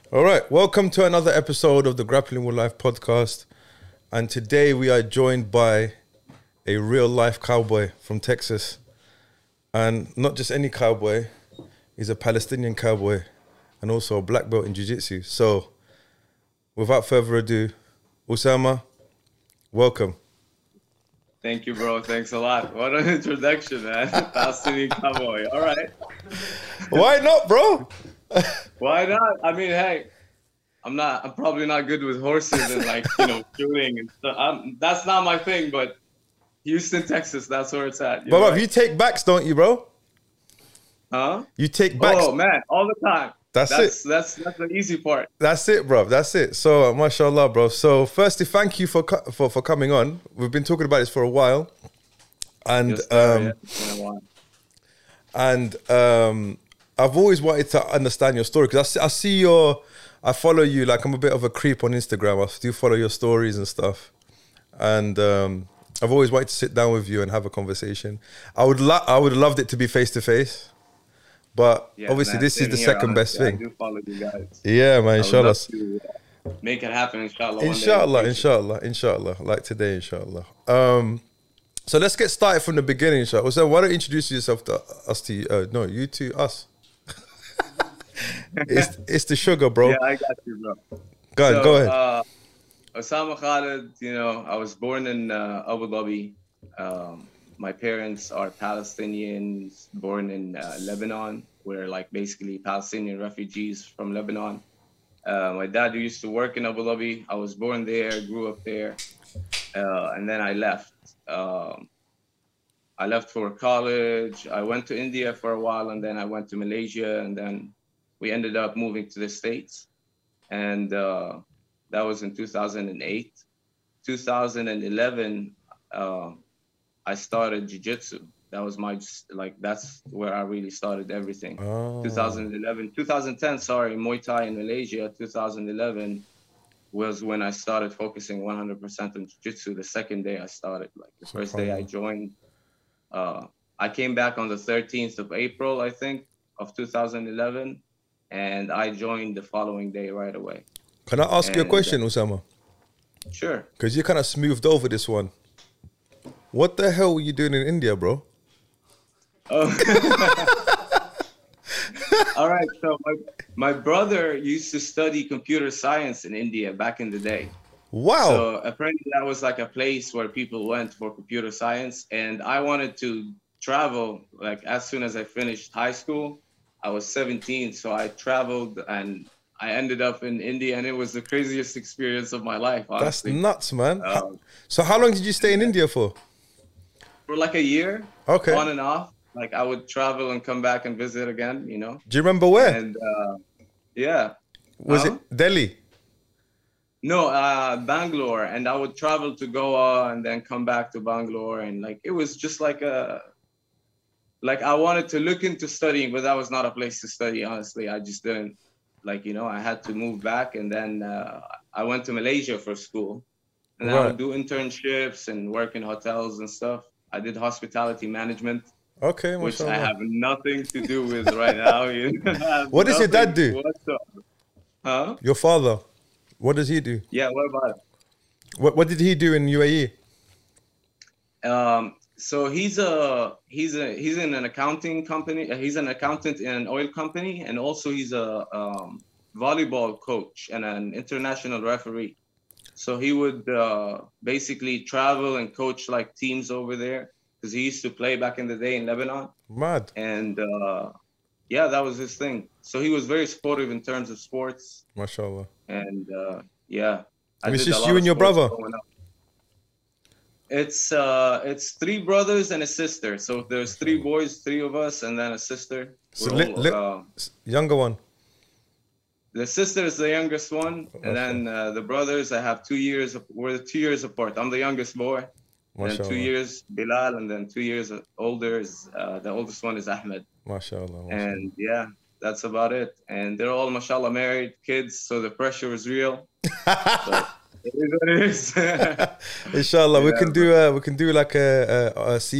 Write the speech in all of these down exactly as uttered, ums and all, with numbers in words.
All right, welcome to another episode of the Grappling with Life podcast. And today we are joined by a real life cowboy from Texas. And not just any cowboy, he's a Palestinian cowboy and also a black belt in jiu-jitsu. So without further ado, Usama, welcome. Thank you, bro. Thanks a lot. What an introduction, man. Palestinian cowboy. All right. Why not, bro? Why not? I mean, hey, I'm not. I'm probably not good with horses and like you know shooting and stuff. I'm, that's not my thing. But Houston, Texas, that's where it's at. But right. you take backs, don't you, bro? Huh? You take backs. Oh man, all the time. That's, that's it. That's that's the easy part. That's it, bro. That's it. So, uh, mashallah, bro. So, firstly, thank you for co- for for coming on. We've been talking about this for a while, and Yes, sir, um, yeah, it's been a while. and um, I've always wanted to understand your story because I see, I see your, I follow you. Like I'm a bit of a creep on Instagram. I do follow your stories and stuff, and um, I've always wanted to sit down with you and have a conversation. I would lo- I would have loved it to be face to face. But Yeah, obviously, man, this is same the here, second honestly. best thing. I do follow you guys. Yeah, man. I would Inshallah. love to, uh, make it happen, inshallah. one day in the Inshallah, future. inshallah, inshallah. Like today, inshallah. Um, so let's get started from the beginning, inshallah. So why don't you introduce yourself to us to uh, no, you to us. it's it's the sugar, bro. Yeah, I got you, bro. Go ahead, So, go ahead. Uh, Osama Khalid, you know, I was born in uh, Abu Dhabi. Um, my parents are Palestinians, born in uh, Lebanon. We're like basically Palestinian refugees from Lebanon. Uh, my dad used to work in Abu Dhabi. I was born there, grew up there, uh, and then I left. Um, I left for college. I went to India for a while, and then I went to Malaysia, and then we ended up moving to the States. And uh, that was in two thousand eight. two thousand eleven, uh, I started jiu-jitsu. That was my, like, that's where I really started everything. Oh. twenty eleven, twenty ten, sorry, Muay Thai in Malaysia. two thousand eleven was when I started focusing one hundred percent on jiu-jitsu. The second day I started, like the first day I joined, uh, I came back on the thirteenth of April, I think, of two thousand eleven. And I joined the following day right away. Can I ask you a and, question, uh, Usama? Sure. Because you kind of smoothed over this one. What the hell were you doing in India, bro? Oh. All right. So my, my brother used to study computer science in India back in the day. Wow. So apparently that was like a place where people went for computer science. And I wanted to travel, like as soon as I finished high school. I was seventeen, so I traveled and I ended up in India, and it was the craziest experience of my life, honestly. That's nuts, man. Um, How- so how long did you stay in India for? For like a year, Okay. on and off. Like I would travel and come back and visit again, you know? Do you remember where? And uh, yeah. Was Huh? it Delhi? No, uh, Bangalore. And I would travel to Goa and then come back to Bangalore. And like, it was just like a, like I wanted to look into studying, but that was not a place to study, honestly. I just didn't, like, you know, I had to move back. And then uh, I went to Malaysia for school. And I Right. would do internships and work in hotels and stuff. I did hospitality management, Okay, which I mashallah. have nothing to do with right now. You know, I have What does your dad nothing do? whatsoever. Huh? Your father, what does he do? Yeah, what about it? What What did he do in U A E? Um, so he's a he's a he's in an accounting company. uh, He's an accountant in an oil company, and also he's a um, volleyball coach and an international referee. So he would uh, basically travel and coach like teams over there because he used to play back in the day in Lebanon. Mad. And uh, yeah, that was his thing. So he was very supportive in terms of sports. Mashallah. And uh, yeah, And it's did a just lot you of and your sports brother? growing up. It's uh, it's three brothers and a sister. So there's three boys, three of us, and then a sister. So We're li- all, li- uh, S- younger one. the sister is the youngest one, Okay. and then uh, the brothers. I have two years. We're two years apart. I'm the youngest boy. And Mashallah. two years Bilal, and then two years older is uh, the oldest one is Ahmed. Mashallah. Mashallah. And yeah, that's about it. And they're all mashallah married, kids, so the pressure is real. So it is what it is. Inshallah, we Yeah, can do uh, we can do like a, a, a C V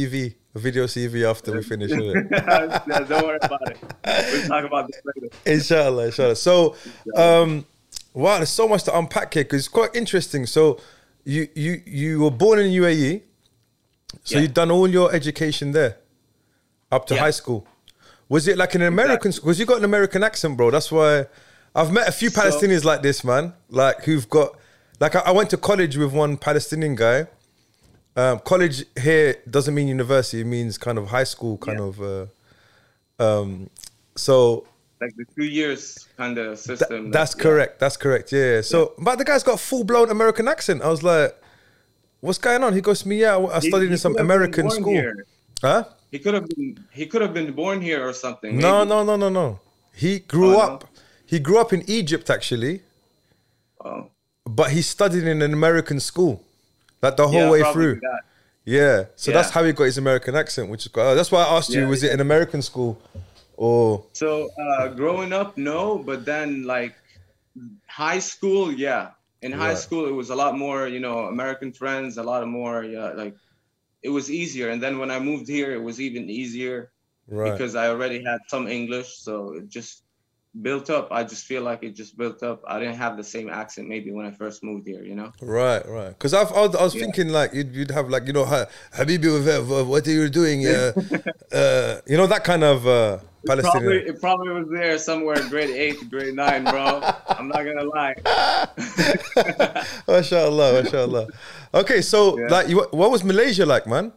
a video C V after we finish, isn't it? Yeah, don't worry about it. We'll talk about this later. Inshallah, inshallah. So, um, wow, there's so much to unpack here because it's quite interesting. So, you you you were born in U A E, so Yeah. you've done all your education there, up to Yeah. high school. Was it like an American school? Because you got an American accent, bro. That's why I've met a few So- Palestinians like this, man. Like who've got, like I, I went to college with one Palestinian guy. Um, college here doesn't mean university; it means kind of high school, kind Yeah. of. Uh, um, so Like the two years kind of Th- system. that's that- yeah. correct. That's correct. Yeah. yeah. So, but the guy's got full blown American accent. I was like, "What's going on?" He goes to me, "Yeah, I He- studied he in some could have been American born school." here. Huh? He could have been. He could have been born here or something. No, maybe. no, no, no, no. He grew Oh, no? up. He grew up in Egypt actually, Oh. but he studied in an American school, like the whole Yeah, way probably through. that. Yeah. So that's Yeah. how he got his American accent, which is quite, that's why I asked you: Yeah, was it an American school, or So uh, growing up, no, but then like high school, yeah. In high Right. school, it was a lot more, you know, American friends, a lot more, yeah, like it was easier. And then when I moved here, it was even easier right? because I already had some English, so it just built up. I just feel like it just built up. I didn't have the same accent maybe when I first moved here, you know. Right, right. Because I, I was, I was Yeah. thinking like you'd, you'd have like you know, "Ha- Habibi, uh, what are you doing? Uh, uh, you know that kind of uh, Probably, Palestinian. it probably was there somewhere, grade eight, grade nine, bro. I'm not gonna lie. Mashallah, mashallah. Okay, so Yeah. like, you, what was Malaysia like, man?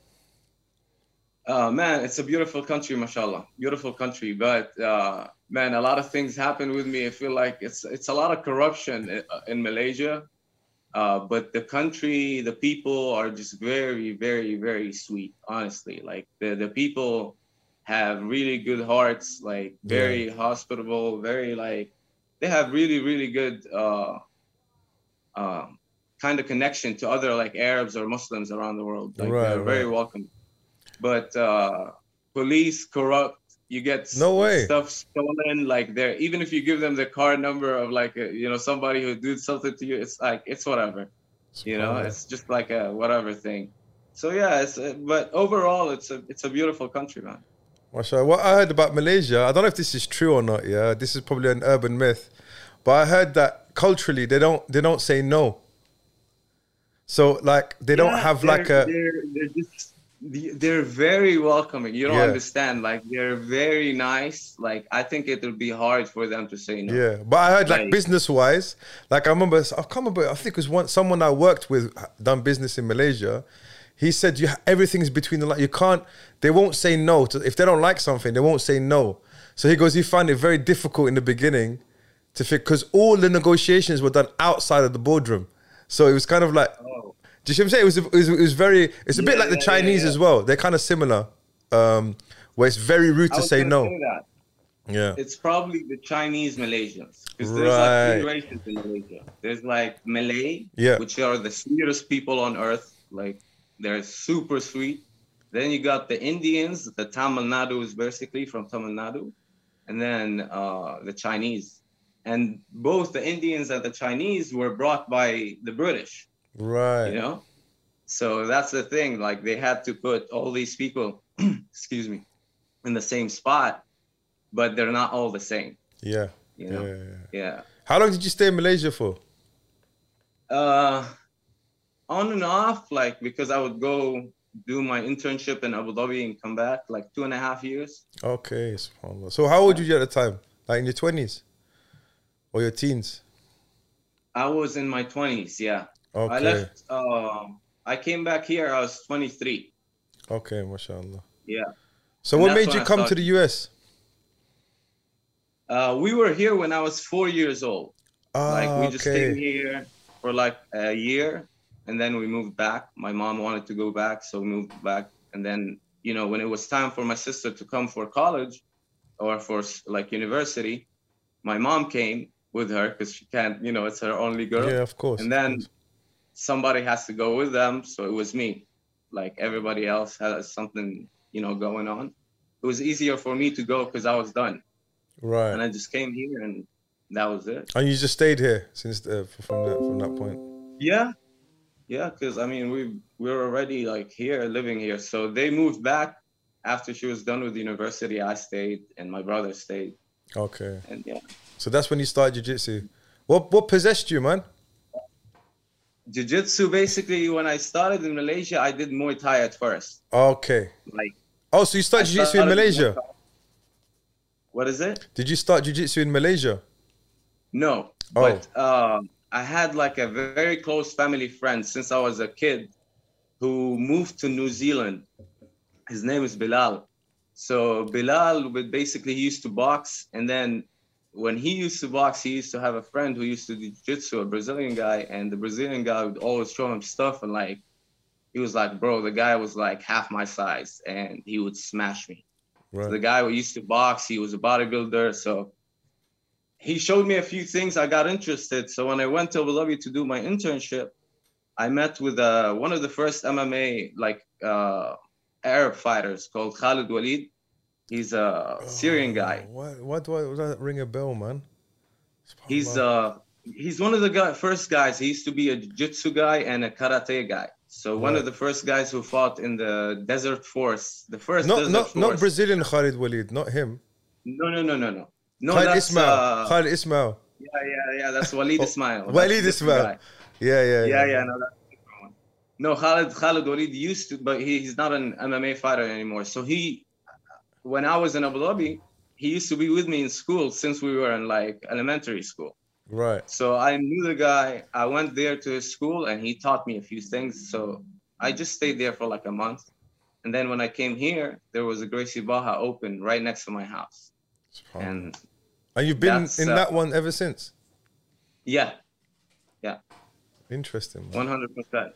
Uh, man, it's a beautiful country, mashallah. Beautiful country, but uh, man, a lot of things happen with me. I feel like it's it's a lot of corruption in, in Malaysia, uh, but the country, the people are just very, very, very sweet. Honestly, like the the people have really good hearts, like very hospitable, very like they have really, really good uh, uh, kind of connection to other like Arabs or Muslims around the world. Like Right, they're very right. welcoming. But uh, police corrupt. You get s- No way. stuff stolen. Like they're even if you give them the card number of like a, you know somebody who did something to you, it's like it's whatever. You know, Subhanallah. it's just like a whatever thing. So yeah, it's a, but overall, it's a it's a beautiful country, man. Mashallah. What I heard about Malaysia, I don't know if this is true or not. Yeah, this is probably an urban myth, but I heard that culturally they don't they don't say no. So like they don't Yeah, have they're- like a They're, they're just they're very welcoming. You don't Yeah. understand. Like they're very nice. Like I think it would be hard for them to say no. yeah. But I heard like Like- business wise, like I remember I can't remember. I think it was one someone I worked with done business in Malaysia. He said you everything's between the like you can't. They won't say no to, if they don't like something. They won't say no. So he goes. He found it very difficult in the beginning to fit because all the negotiations were done outside of the boardroom. So it was kind of like. Oh. Do you see what I'm saying? It was, it was, it was very, it's a bit Yeah, like the yeah, yeah, Chinese yeah. as well. They're kind of similar, um, where it's very rude I to was say gonna no. say that. Yeah. It's probably the Chinese Malaysians because there's like three Right. races in Malaysia. There's like Malay, Yeah. which are the sweetest people on earth. Like they're super sweet. Then you got the Indians, the Tamil Nadu is basically from Tamil Nadu, and then uh, the Chinese. And both the Indians and the Chinese were brought by the British. Right. You know, so that's the thing. Like they had to put all these people, excuse me, in the same spot, but they're not all the same. Yeah. You Yeah, know, yeah, yeah. yeah. How long did you stay in Malaysia for? Uh, on and off, like because I would go do my internship in Abu Dhabi and come back, like two and a half years. Okay. SubhanAllah. So how old were you at the time? Like in your twenties? Or your teens? I was in my twenties. Yeah, Okay. I left. Uh, I came back here. I was twenty-three. Okay, mashallah. Yeah. So And what that's made when you I come to started. the U S? Uh, we were here when I was four years old. Ah, Like we just came okay. here for like a year and then we moved back. My mom wanted to go back, so we moved back. And then, you know, when it was time for my sister to come for college or for like university, my mom came with her because she can't, you know, it's her only girl. Yeah, of course. And of then course. somebody has to go with them. So it was me. Like everybody else has something, you know, going on. It was easier for me to go because I was done. Right. And I just came here and that was it. And you just stayed here since uh, from that from that point. Yeah. Yeah, because I mean, we we were already like here, living here. So they moved back after she was done with university. I stayed, and my brother stayed. Okay. And yeah. So that's when you started jiu-jitsu. What what possessed you, man? Jiu-jitsu, basically, when I started in Malaysia, I did Muay Thai at first. Okay. Like. Oh, so you started I jiu-jitsu in Malaysia? What is it? Did you start jiu-jitsu in Malaysia? No, Oh. but uh, I had like a very close family friend since I was a kid who moved to New Zealand. His name is Bilal. So Bilal would basically, he used to box, and then when he used to box, he used to have a friend who used to do jiu-jitsu, a Brazilian guy, and the Brazilian guy would always show him stuff, and like, he was like, bro, the guy was like half my size, and he would smash me. Right. So the guy who used to box, he was a bodybuilder, so he showed me a few things. I got interested. So when I went to Abu Dhabi to do my internship, I met with uh, one of the first M M A like uh, Arab fighters called Khalid Walid. He's a Syrian guy. Why, why do I does that ring a bell, man? He's uh he's one of the guy, first guys. He used to be a jiu-jitsu guy and a karate guy. So right. One of the first guys who fought in the Desert Force, the first not, Desert not, Force. Not Brazilian Khalid Walid, not him. No, no, no, no, no. No, Khalid that's Ismail. Uh, Khalid Ismail. Yeah, yeah, yeah. That's Walid Ismail. Walid Ismail. Yeah, yeah, yeah. Yeah, yeah, no, that's a different one. No, Khalid, Khalid Walid used to, but he, he's not an M M A fighter anymore. So he, when I was in Abu Dhabi, he used to be with me in school since we were in like elementary school. Right. So I knew the guy. I went there to his school and he taught me a few things. So I just stayed there for like a month. And then when I came here, there was a Gracie Baja open right next to my house. And And you've been in uh, that one ever since? Yeah. Yeah. Interesting. Man. one hundred percent.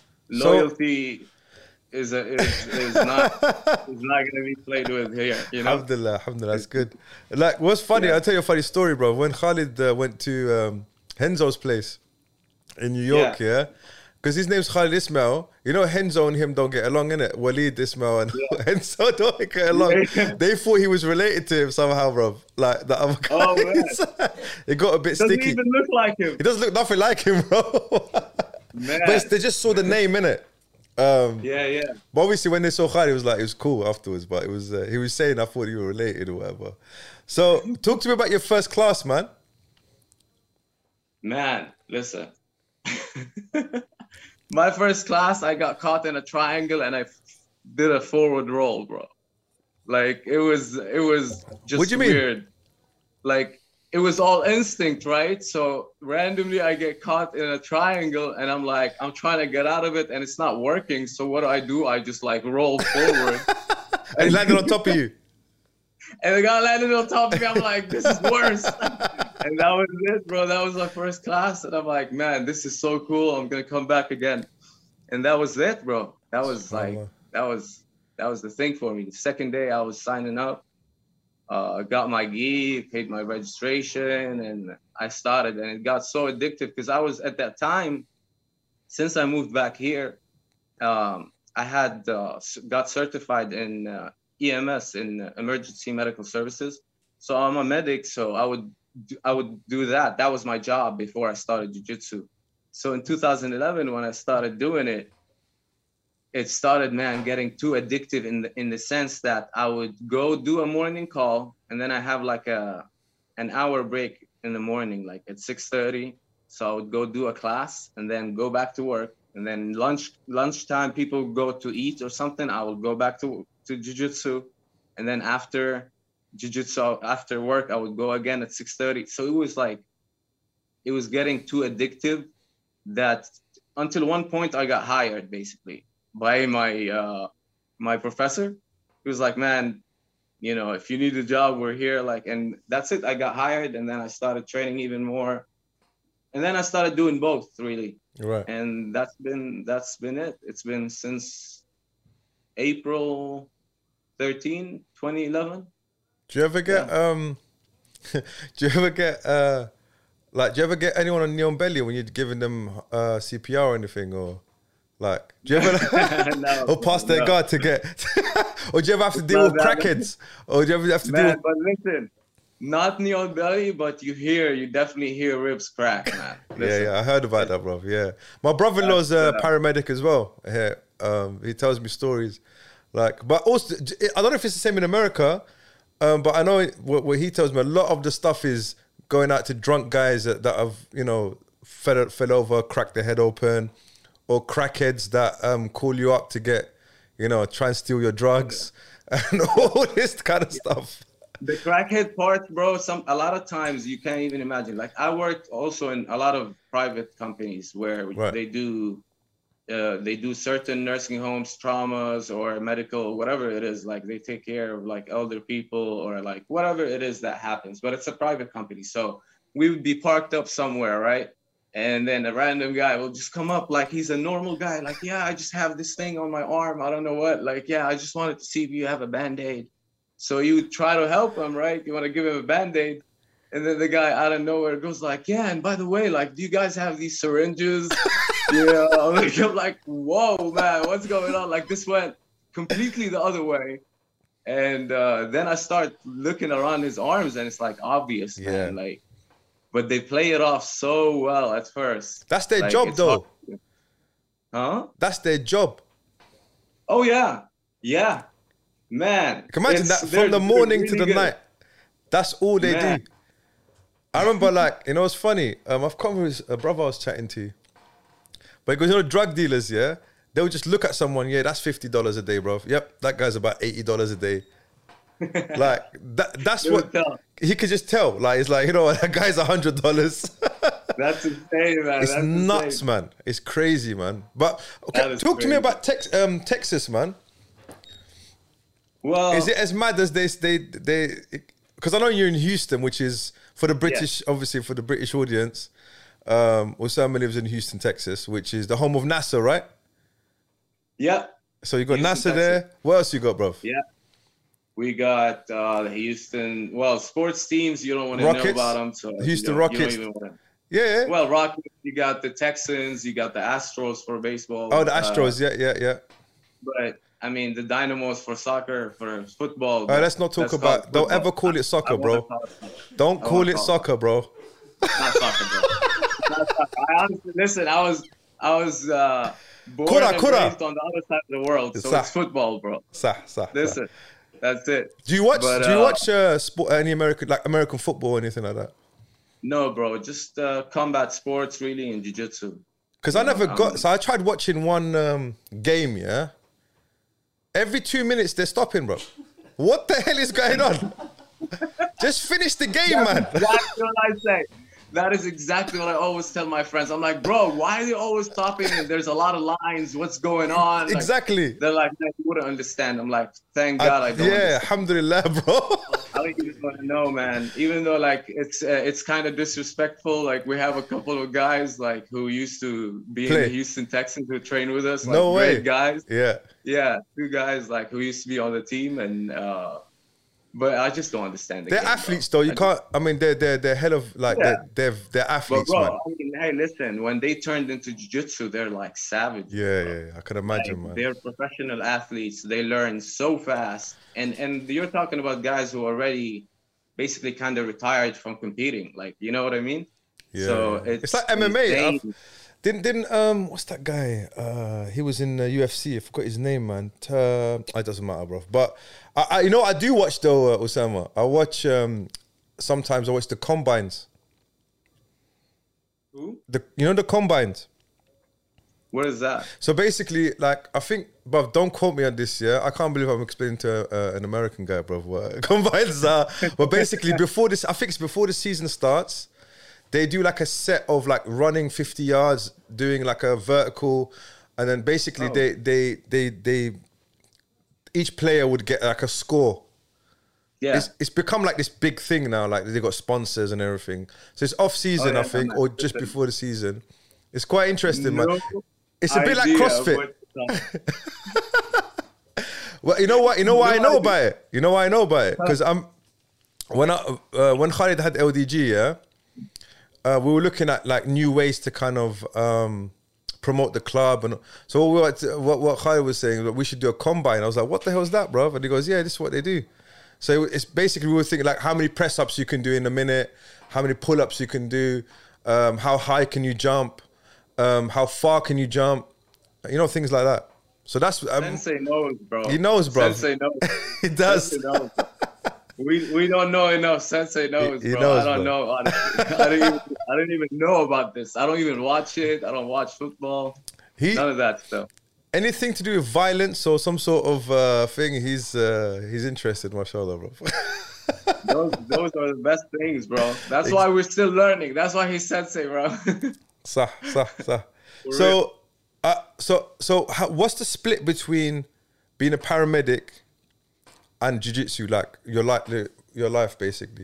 Loyalty so, is, a, is, is not is not going to be played with here. You know? Alhamdulillah, alhamdulillah. That's good. Like, what's funny, yeah. I'll tell you a funny story, bro. When Khalid uh, went to um, Henzo's place in New York, yeah? Because yeah? his name's Khalid Ismail. You know, Henzo and him don't get along, innit? Walid Ismail and yeah. Henzo don't get along. Yeah. They thought he was related to him somehow, bro. Like the other guys. Oh, man. It got a bit doesn't sticky. Doesn't even look like him. He doesn't look nothing like him, bro. Man. But they just saw the name, innit? Um, yeah, yeah. But obviously, when they saw Khalid, it was like, it was cool afterwards. But it was, uh, he was saying, I thought you were related or whatever. So, talk to me about your first class, man. Man, listen. My first class, I got caught in a triangle and I did a forward roll, bro. Like it was, it was just what do you weird. Mean? Like it was all instinct, right? So randomly I get caught in a triangle and I'm like, I'm trying to get out of it and it's not working. So what do I do? I just like roll forward. And he landed on top of you. And the guy landed on top of me. I'm like, this is worse. And that was it, bro. That was my first class. And I'm like, man, this is so cool. I'm going to come back again. And that was it, bro. That was like, that was, that was the thing for me. The second day I was signing up, uh, got my gi, paid my registration, and I started. And it got so addictive because I was at that time, since I moved back here, um, I had uh, got certified in uh, E M S, in emergency medical services. So I'm a medic, so I would do, I would do that. That was my job before I started jiu-jitsu. So in two thousand eleven, when I started doing it, it started, man, getting too addictive in the in the sense that I would go do a morning call, and then I have like a an hour break in the morning, like at six thirty. So I would go do a class and then go back to work. And then lunch lunchtime, people go to eat or something. I would go back to to jiu-jitsu, and then after jiu-jitsu, after work, I would go again at six thirty. So it was like, it was getting too addictive that until one point I got hired basically by my uh, my professor. He was like, man, you know, if you need a job, we're here. Like, and that's it. I got hired, and then I started training even more. And then I started doing both, really. Right. And that's been that's been it. It's been since April thirteenth, twenty eleven. Do you ever get yeah. um do you ever get uh like do you ever get anyone on Neon Belly when you're giving them uh C P R or anything, or like do you ever no, or pass their no. guard to get or do you ever have to deal with crackheads? Or do you ever have to Man, deal with... but listen, not in your belly, but you hear, you definitely hear ribs crack, man. Yeah, yeah, I heard about that, bro. Yeah, my brother-in-law's a paramedic as well. Yeah, um, he tells me stories, like, but also I don't know if it's the same in America, um, but I know what, what he tells me. A lot of the stuff is going out to drunk guys that, that have, you know, fell fell over, cracked their head open, or crackheads that um, call you up to get, you know, try and steal your drugs and all this kind of stuff. The crackhead part, bro, some a lot of times you can't even imagine. Like I worked also in a lot of private companies where right. they do uh, they do certain nursing homes, traumas, or medical, whatever it is. Like they take care of like elder people or like whatever it is that happens. But it's a private company, so we would be parked up somewhere, right? And then a random guy will just come up like he's a normal guy. Like, yeah, I just have this thing on my arm. I don't know what. Like, yeah, I just wanted to see if you have a Band-Aid. So you try to help him, right? You want to give him a Band-Aid. And then the guy out of nowhere goes like, yeah, and by the way, like, do you guys have these syringes? Yeah, like, I'm like, whoa, man, what's going on? Like, this went completely the other way. And uh, then I start looking around his arms, and it's like obvious, yeah. man. Like, but they play it off so well at first. That's their like, job, though. Hard. Huh? That's their job. Oh, yeah. Yeah. Man. Can you imagine that from the morning really to the good. night? That's all they Man. do. I remember, like, you know, it's funny. Um, I've come with a brother I was chatting to. But because, you know, drug dealers, yeah, they'll just look at someone, yeah, that's fifty dollars a day, bro. Yep, that guy's about eighty dollars a day. Like, that, that's what, he could just tell. Like, it's like, you know, that guy's one hundred dollars. That's insane, man. It's that's nuts, insane. man. It's crazy, man. But, okay, talk crazy. to me about tex um, Texas, man. Well, is it as mad as they, they, they, because I know you're in Houston, which is, for the British, yeah. obviously for the British audience, um, Osama lives in Houston, Texas, which is the home of NASA, right? Yeah. So you got Houston, NASA Texas. there. What else you got, bro? Yeah. We got uh, the Houston, well, sports teams, you don't want to know about them. So Houston you Rockets. You don't even wanna... Yeah. Well, Rockets, you got the Texans, you got the Astros for baseball. Oh, the Astros, uh, yeah, yeah, yeah. But, I mean, the Dynamos for soccer, for football. All right, let's not talk about, don't ever call it soccer, bro. Don't call it soccer, bro. Not soccer, bro. Not soccer. I honestly, listen, I was, I was uh, born kura, and kura. raised on the other side of the world, so Sah. it's football, bro. Sah, sah, listen, sah. That's it. Do you watch, but, do you uh, watch uh, sport, any American, like American football or anything like that? No, bro, just uh, combat sports, really, and jiu-jitsu. Because I never um, got, so I tried watching one um, game, yeah? Every two minutes, they're stopping, bro. What the hell is going on? Just finish the game, That's man. Exactly what I say. That is exactly what I always tell my friends. I'm like, bro, why are they always stopping? There's a lot of lines. What's going on? Like, exactly. They're like, no, you wouldn't understand. I'm like, thank God I, I don't Yeah, understand. Alhamdulillah, bro. I don't even want to know, man. Even though, like, it's uh, it's kind of disrespectful. Like, we have a couple of guys, like, who used to be Play. in the Houston Texans who train with us. Like, no way. Great guys. Yeah. Yeah, two guys, like, who used to be on the team. And, uh, but I just don't understand the They're game, athletes, bro. though. You I can't, just, I mean, they're, they're, they're hell of, like, Yeah. they're, they're, they're athletes, but bro, man. I mean, hey, listen, when they turned into jiu-jitsu, they're like savages. Yeah, bro. yeah, yeah, I can imagine, Like, man. they're professional athletes. They learn so fast. And and you're talking about guys who already basically kind of retired from competing. Like, you know what I mean? Yeah. So it's, it's like M M A. insane. Didn't, didn't, um, what's that guy? Uh, he was in uh, U F C. I forgot his name, man. Uh, it doesn't matter, bro. But, I, I, you know, I do watch, though, uh, Osama. I watch, um, sometimes I watch the combines. Who? The, you know the combines? What is that? So basically, like, I think, bruv, don't quote me on this, yeah? I can't believe I'm explaining to uh, an American guy, bruv, what combines are. But basically, before this, I think it's before the season starts, they do like a set of like running fifty yards, doing like a vertical, and then basically Oh. they, they, they, they, each player would get like a score. Yeah. It's, it's become like this big thing now, like they got sponsors and everything. So it's off season, Oh, yeah, I think, man. or just before the season. It's quite interesting, man. No It's a bit like idea CrossFit. what you're talking about. Well, you know what? You know why No I know idea. about it. You know why I know about it? Because I'm when I uh, when Khalid had L D G, yeah, uh, we were looking at like new ways to kind of um, promote the club, and so what, we were, what what Khalid was saying, that we should do a combine. I was like, what the hell is that, bro? And he goes, yeah, this is what they do. So it's basically we were thinking like how many press ups you can do in a minute, how many pull ups you can do, um, how high can you jump, um, how far can you jump, you know, things like that. So that's um, Sensei knows, bro. He knows, bro. Sensei knows. He does. Sensei knows. We we don't know enough. Sensei knows, He- he bro. knows, I don't bro. know. Honestly. I don't even I don't even know about this. I don't even watch it. I don't watch football. He None of that stuff. anything to do with violence or some sort of uh, thing. He's uh, he's interested, mashallah, bro. Those those are the best things, bro. That's why we're still learning. That's why he's Sensei, bro. Sah, sah, sah. For So, uh, so, so, how, what's the split between being a paramedic and jiu-jitsu? Like your life, your life, basically.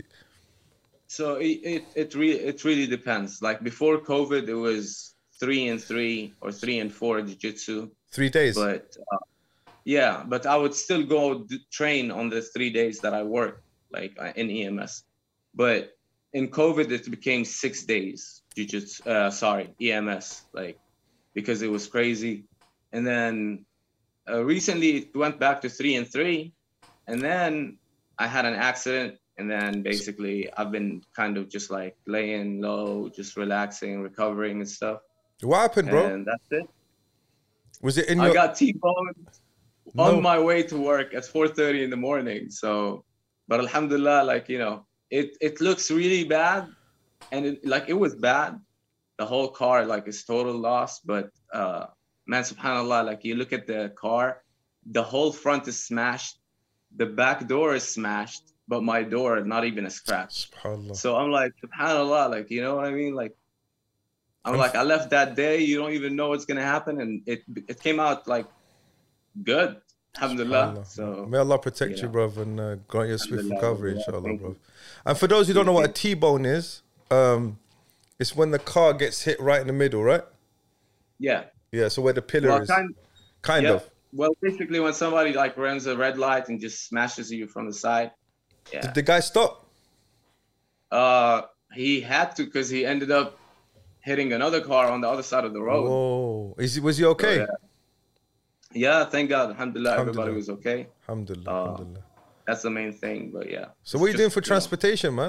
So it it it really it really depends. Like before COVID, it was three and three or three and four jiu-jitsu. Three days. But uh, yeah, but I would still go d- train on the three days that I work, like uh, in E M S. But in COVID, it became six days jiu-jitsu. Uh, sorry, E M S, like because it was crazy. And then uh, recently it went back to three and three, and then I had an accident, and then basically I've been kind of just like laying low, just relaxing, recovering and stuff. What happened, bro? And that's it. Was it in I your? got T-boned No. on my way to work at four thirty in the morning. So, but alhamdulillah, like, you know, it, it looks really bad. And it, like, it was bad. The whole car, like, is total loss. But, uh, man, subhanAllah, like, you look at the car, the whole front is smashed. The back door is smashed, but my door, not even a scratch. Subhanallah. So I'm like, subhanAllah, like, you know what I mean? Like, I'm like, I left that day. You don't even know what's gonna happen, and it it came out like good, alhamdulillah. Subhanallah. So May Allah protect you you, know. brother, and uh, grant you a swift Alhamdulillah, recovery, yeah, inshallah, thank bro. you. And for those who don't know what a T-bone is, um, it's when the car gets hit right in the middle, right? Yeah, Yeah. So where the pillar well, is, kind, kind yeah. of. Well, basically, when somebody like runs a red light and just smashes you from the side, yeah. Did the guy stop? Uh, he had to because he ended up hitting another car on the other side of the road. Whoa. Is he, was he So, okay? yeah. Yeah, thank God, alhamdulillah, everybody Alhamdulillah. was okay. Alhamdulillah. Uh, Alhamdulillah. That's the main thing, but yeah. So what are you It's doing just, for you know, transportation, man?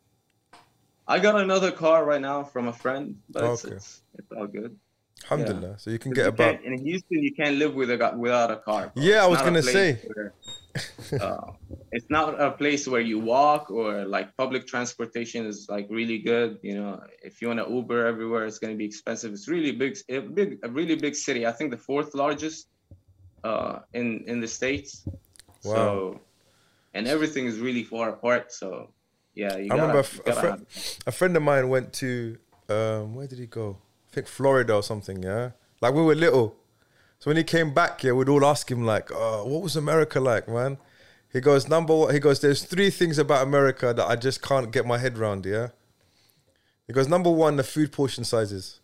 I got another car right now from a friend, but it's, Okay. it's, it's all good. Alhamdulillah. So you can 'Cause get you about. can't- in Houston, you can't live with a, gu- without a car. bro. Yeah, I It's was not a gonna place say. where, uh, it's not a place where you walk or like public transportation is like really good. You know, if you want to Uber everywhere, it's going to be expensive. It's really big, a big, a really big city. I think the fourth largest uh, in in the states. Wow. So, and everything is really far apart. So, yeah, you I gotta, remember a, you f- a gotta friend, have- a friend of mine went to, um, where did he go? I think Florida or something, yeah? Like we were little. So when he came back, yeah, we'd all ask him like, oh, what was America like, man? He goes, number one, he goes, there's three things about America that I just can't get my head around, yeah? He goes, number one, the food portion sizes.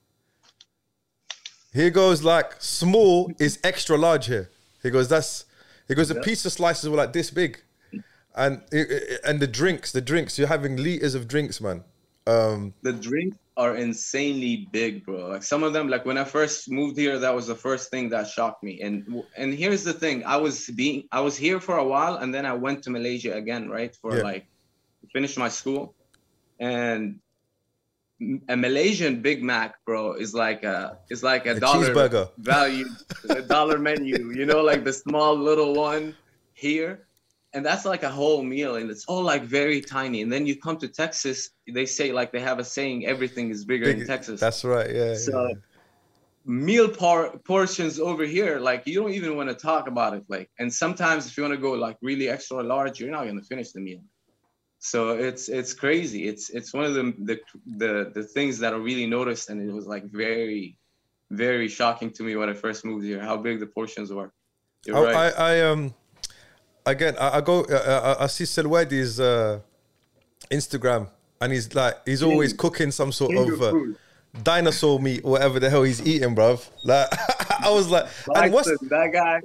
He goes like, small is extra large here. He goes, that's, he goes, the pizza slices were like this big. And and the drinks, the drinks, you're having liters of drinks, man. Um, the drinks are insanely big, bro. Like some of them, like when I first moved here, that was the first thing that shocked me. And and here's the thing: I was being, I was here for a while, and then I went to Malaysia again, right, for Yeah. like finish my school. And a Malaysian Big Mac, bro, is like a is like a, A dollar cheeseburger. value, a dollar menu. You know, like the small little one here. And that's like a whole meal, and it's all like very tiny. And then you come to Texas, they say like they have a saying, everything is bigger in big- Texas. That's right, yeah. So yeah. meal por- portions over here, like you don't even want to talk about it. Like, and sometimes if you want to go like really extra large, you're not going to finish the meal. So it's it's crazy. It's it's one of the the the, the things that I really noticed, and it was like very, very shocking to me when I first moved here, how big the portions were. You're I, right. I, I um again I, I go uh, I, I see Selwadi's uh, Instagram, and he's like he's always Mm. cooking some sort King of of uh, food. dinosaur meat or whatever the hell he's eating, bruv. Like I was like, and what's Listen, that guy.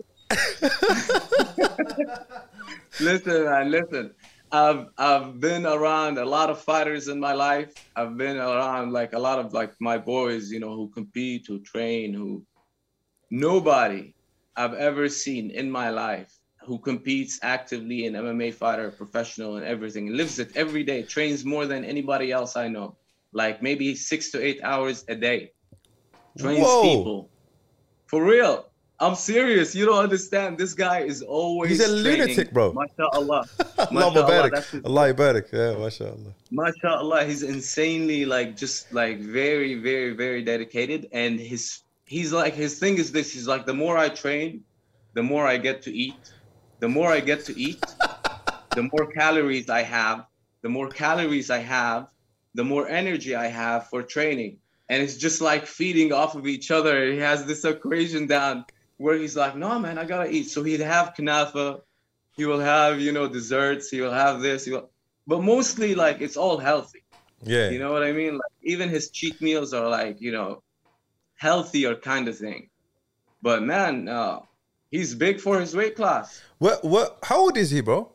Listen, man, listen. I've I've been around a lot of fighters in my life. I've been around like a lot of like my boys, you know, who compete, who train, who nobody I've ever seen in my life who competes actively in M M A fighter, professional and everything, lives it every day, trains more than anybody else I know, like maybe six to eight hours a day, trains Whoa. people. For real. I'm serious. You don't understand. This guy is always He's a training. lunatic, bro. MashaAllah. Allah MashaAllah. That's his- Allah barik. Yeah, mashallah. MashaAllah. He's insanely like just like very, very, very dedicated. And his he's like his thing is this. He's like, the more I train, the more I get to eat. The more I get to eat, the more calories I have. The more calories I have, the more energy I have for training. And it's just like feeding off of each other. He has this equation down where he's like, no, man, I gotta eat. So he'd have kanafa, he will have, you know, desserts, he will have this, he will, but mostly like it's all healthy. Yeah. You know what I mean? Like even his cheat meals are like, you know, healthier kind of thing. But man, uh, he's big for his weight class. What? What? How old is he, bro?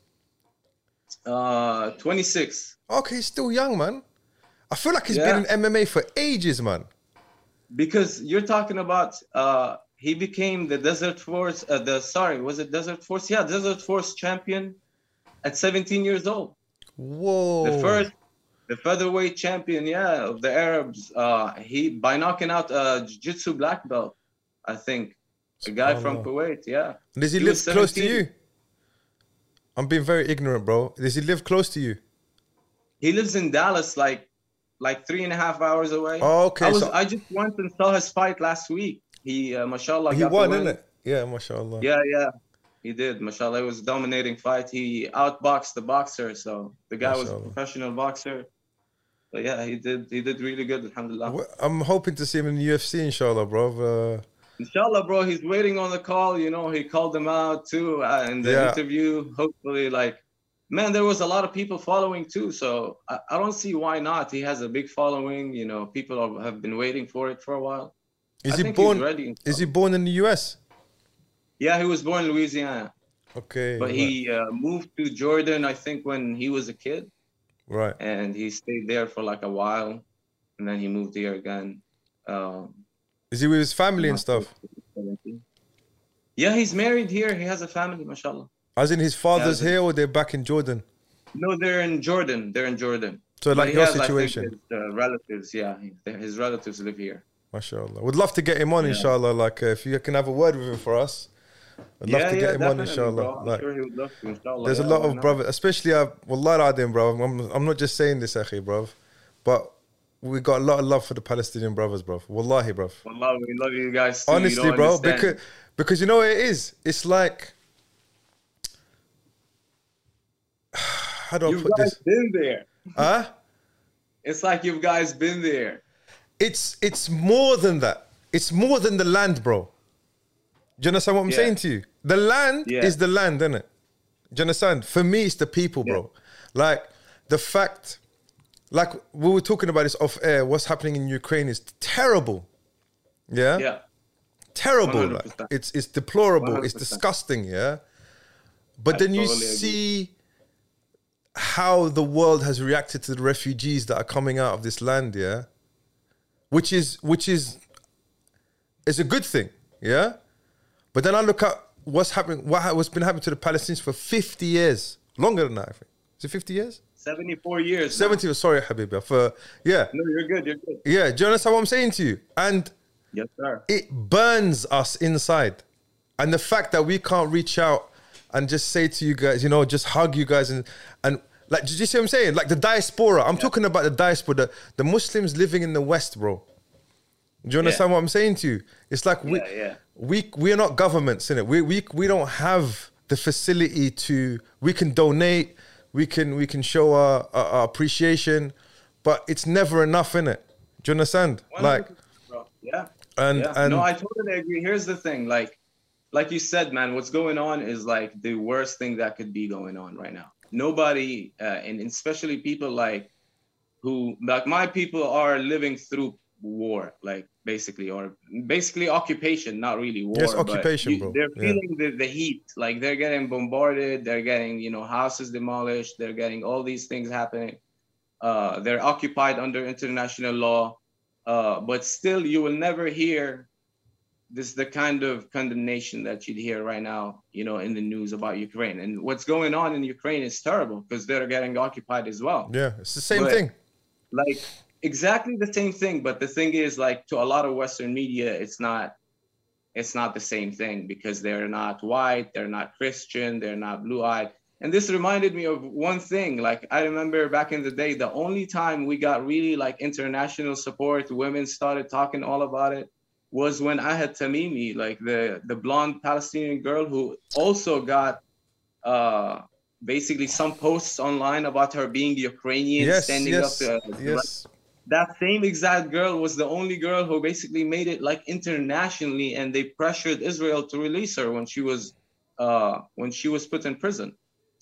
Uh, twenty-six. Okay, he's still young, man. I feel like he's Yeah. been in M M A for ages, man. Because you're talking about, uh, he became the Desert Force, uh, the, sorry, was it Desert Force? Yeah, Desert Force champion at seventeen years old. Whoa. The first, the featherweight champion, yeah, of the Arabs. Uh, he, by knocking out a jiu-jitsu black belt, I think. A guy from Subhanallah. Kuwait, yeah. Does he, He live was close to seventeen. you? I'm being very ignorant, bro. Does he live close to you? He lives in Dallas, like, like three and a half hours away. Oh, okay. I was, so I just went and saw his fight last week. He, uh, mashallah, he got the won, win. innit? Yeah, mashallah. Yeah, yeah, he did. Mashallah, it was a dominating fight. He outboxed the boxer, so the guy was a Mashallah. professional boxer. But yeah, he did. He did really good. Alhamdulillah. Wh- I'm hoping to see him in the U F C, inshallah, bro. Uh, Inshallah, bro. He's waiting on the call. You know, he called them out too uh, in the Yeah. interview. Hopefully, like, man, there was a lot of people following too. So I, I don't see why not. He has a big following. You know, people are, have been waiting for it for a while. is I he think born? He's ready. Is he born in the U S? Yeah, he was born in Louisiana, Okay. but right. he uh, moved to Jordan, I think, when he was a kid. Right. And he stayed there for like a while, and then he moved here again. Um, Is he with his family and stuff? yeah, he's married here. He has a family, mashallah. As in his father's Yeah, here or they're back in Jordan? No, they're in Jordan. They're in Jordan. So But like he your has, I think, situation. his, uh, relatives, yeah, he- his relatives live here. MashaAllah. Would love to get him on, Yeah. inshallah. Like, uh, if you can have a word with him for us, I'd love yeah, to yeah, get him on, definitely, inshallah. bro. I'm Like, sure he would love to, inshallah. there's a yeah, lot why of not? brothers, especially, uh, Wallah al-Adim, bro. I'm, I'm not just saying this, akhi, bro. But we got a lot of love for the Palestinian brothers, bro. Wallahi, bro. Wallah, we love you guys too. You Honestly, don't bro. understand. Because, because you know what it is? It's like, how do I You've put guys this? been there. Huh? It's like you've guys been there. It's it's more than that. It's more than the land, bro. Do you understand what I'm Yeah. saying to you? The land Yeah. is the land, isn't it? Do you understand? For me, it's the people, bro. Like the fact, like we were talking about this off air. What's happening in Ukraine is terrible. Yeah, Yeah. terrible. one hundred Like, percent. it's it's deplorable. one hundred It's percent. disgusting. Yeah, but I then you totally agree. see how the world has reacted to the refugees that are coming out of this land. Yeah, which is which is is a good thing. Yeah, but then I look at what's happening. What ha- what's been happening to the Palestinians for fifty years, longer than that. I think is it fifty years? seventy-four years. now. Seventy. Sorry, Habiba. For yeah, No, you're good. You're good. yeah. Do you understand what I'm saying to you? And Yes, sir. it burns us inside. And the fact that we can't reach out and just say to you guys, you know, just hug you guys and and like, did you see what I'm saying? Like the diaspora. I'm talking about the diaspora, the, the Muslims living in the West, bro. Do you understand Yeah. what I'm saying to you? It's like we Yeah, yeah. we we are not governments, innit? We we we don't have the facility to. We can donate, we can we can show our, our, our appreciation, but it's never enough, innit? Do you understand? Like, Bro. Yeah. and yeah. and no, I totally agree. Here's the thing, like, like you said, man, what's going on is like the worst thing that could be going on right now. Nobody, uh, and especially people like who, like my people, are living through war, like basically, or basically occupation, not really war. Yes, but occupation, you- bro. They're Yeah. feeling the, the heat, like they're getting bombarded, they're getting, you know, houses demolished, they're getting all these things happening. Uh, they're occupied under international law. Uh, but still, you will never hear this is the kind of condemnation that you'd hear right now, you know, in the news about Ukraine. And what's going on in Ukraine is terrible because they're getting occupied as well. Yeah, it's the same But, thing. Like exactly the same thing. But the thing is, like, to a lot of Western media, it's not it's not the same thing because they're not white, they're not Christian, they're not blue-eyed. And this reminded me of one thing. Like, I remember back in the day, the only time we got really like international support, women started talking all about it, was when I had Tamimi, like the, the blonde Palestinian girl who also got uh, basically some posts online about her being Ukrainian, Yes, standing yes, up to, yes. that same exact girl was the only girl who basically made it like internationally, and they pressured Israel to release her when she was uh, when she was put in prison.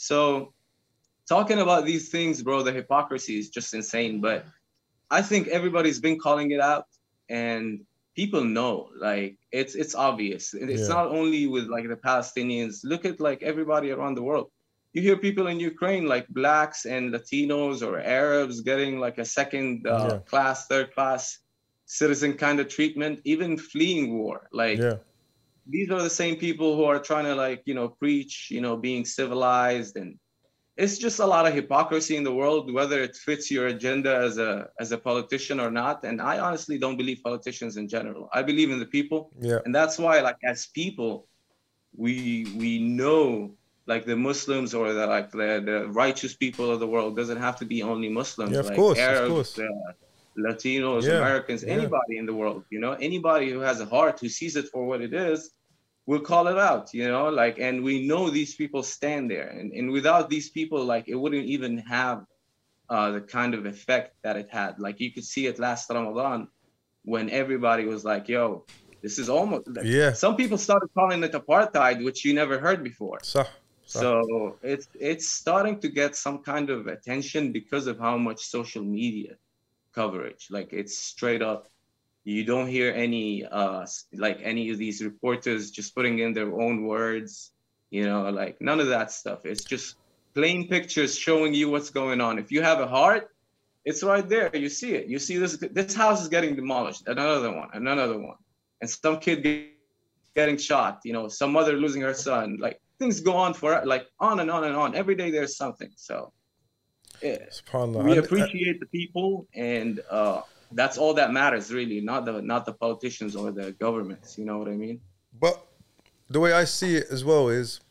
So talking about these things, bro, the hypocrisy is just insane. But I think everybody's been calling it out, and people know, like it's it's obvious. It's Yeah. not only with like the Palestinians. Look at like everybody around the world. You hear people in Ukraine, like blacks and Latinos or Arabs, getting like a second uh, Yeah. class, third class citizen kind of treatment, even fleeing war. Like Yeah. these are the same people who are trying to like, you know, preach, you know, being civilized. And it's just a lot of hypocrisy in the world, whether it fits your agenda as a as a politician or not. And I honestly don't believe politicians in general. I believe in the people. Yeah. And that's why, like, as people, we we know, like the Muslims or the like the, the righteous people of the world doesn't have to be only Muslims. Yeah, of like course, of Arabs, course. Uh, Latinos, Yeah, Americans, yeah. anybody in the world, you know, anybody who has a heart, who sees it for what it is, will call it out, you know, like, and we know these people stand there. And, and without these people, like, it wouldn't even have uh, the kind of effect that it had. Like, you could see it last Ramadan when everybody was like, yo, this is almost, like, Yeah. some people started calling it apartheid, which you never heard before. Sah. Sah. So it's it's starting to get some kind of attention because of how much social media coverage. Like, it's straight up. You don't hear any uh like any of these reporters just putting in their own words, you know, like none of that stuff. It's just plain pictures showing you what's going on. If you have a heart, it's right there. You see it. You see this this house is getting demolished, another one, another one, and some kid get, getting shot, you know, some mother losing her son. Like, things go on for like on and on and on. Every day there's something. So yeah, SubhanAllah. we And, uh, appreciate the people, and uh, that's all that matters, really. Not the not the politicians or the governments. You know what I mean? But the way I see it as well is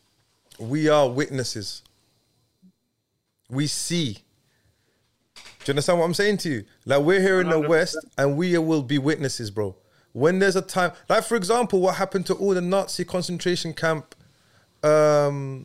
we are witnesses. We see. Do you understand what I'm saying to you? Like, we're here in the one hundred West percent. and we will be witnesses, bro. When there's a time, like for example, what happened to all the Nazi concentration camp um,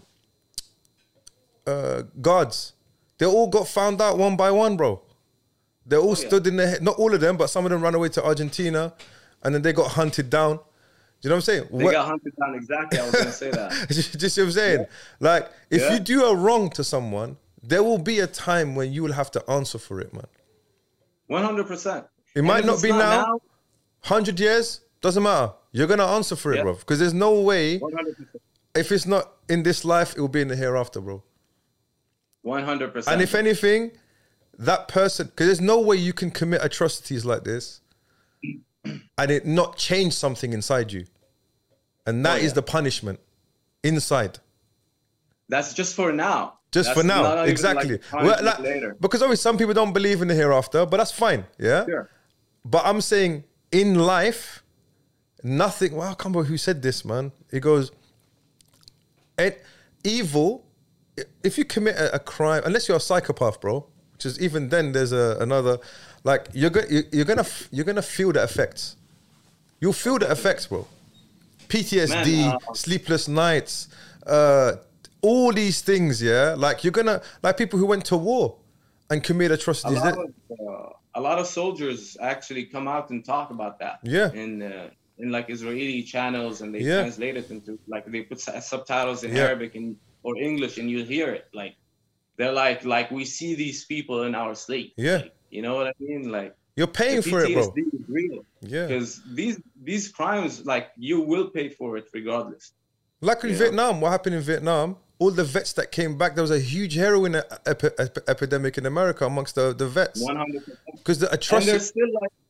uh, guards? They all got found out one by one, bro. They all Oh, yeah. stood in their head. Not all of them, but some of them ran away to Argentina and then they got hunted down. Do you know what I'm saying? They What- got hunted down. Exactly. I was gonna say that. Do you see what I'm saying? Like, if Yeah. you do a wrong to someone, there will be a time when you will have to answer for it, man. One hundred percent. It might not be now, hundred years, doesn't matter. You're gonna answer for it, Yeah. bro. Because there's no way, One hundred percent. if it's not in this life, it will be in the hereafter, bro. One hundred percent. And if anything, that person, because there's no way you can commit atrocities like this and it not change something inside you. And that Oh, is yeah. the punishment inside. That's just for now. Just That's for now, not even, exactly. like, Well, punishment like- later. because obviously some people don't believe in the hereafter, but that's fine, yeah? Sure. But I'm saying in life, nothing, well, I can't remember who said this, man. He goes, "Eh, evil, i- if you commit a, a crime, unless you're a psychopath, bro, which is even then there's a, another, like you're, go, you- you're gonna f- you're gonna feel the effects. You'll feel the effects, bro. P T S D, Man, uh, sleepless nights, uh, all these things, yeah? Like you're gonna, like people who went to war and commit A atrocities. lot, they- of, uh, a lot of soldiers actually come out and talk about that. Yeah. In uh, in like Israeli channels, and they Yeah. translate it into like they put su- subtitles in Yeah. Arabic and or English, and you hear it. Like they're like like we see these people in our sleep. Yeah. Like, you know what I mean? Like You're paying the for it, bro. P T S D is real. Yeah. Because these these crimes, like you will pay for it regardless. Like in Yeah. Vietnam, what happened in Vietnam? All the vets that came back, there was a huge heroin e- epi- epi- epidemic in America amongst the, the vets. One hundred percent. Because the And atrocity. there's still like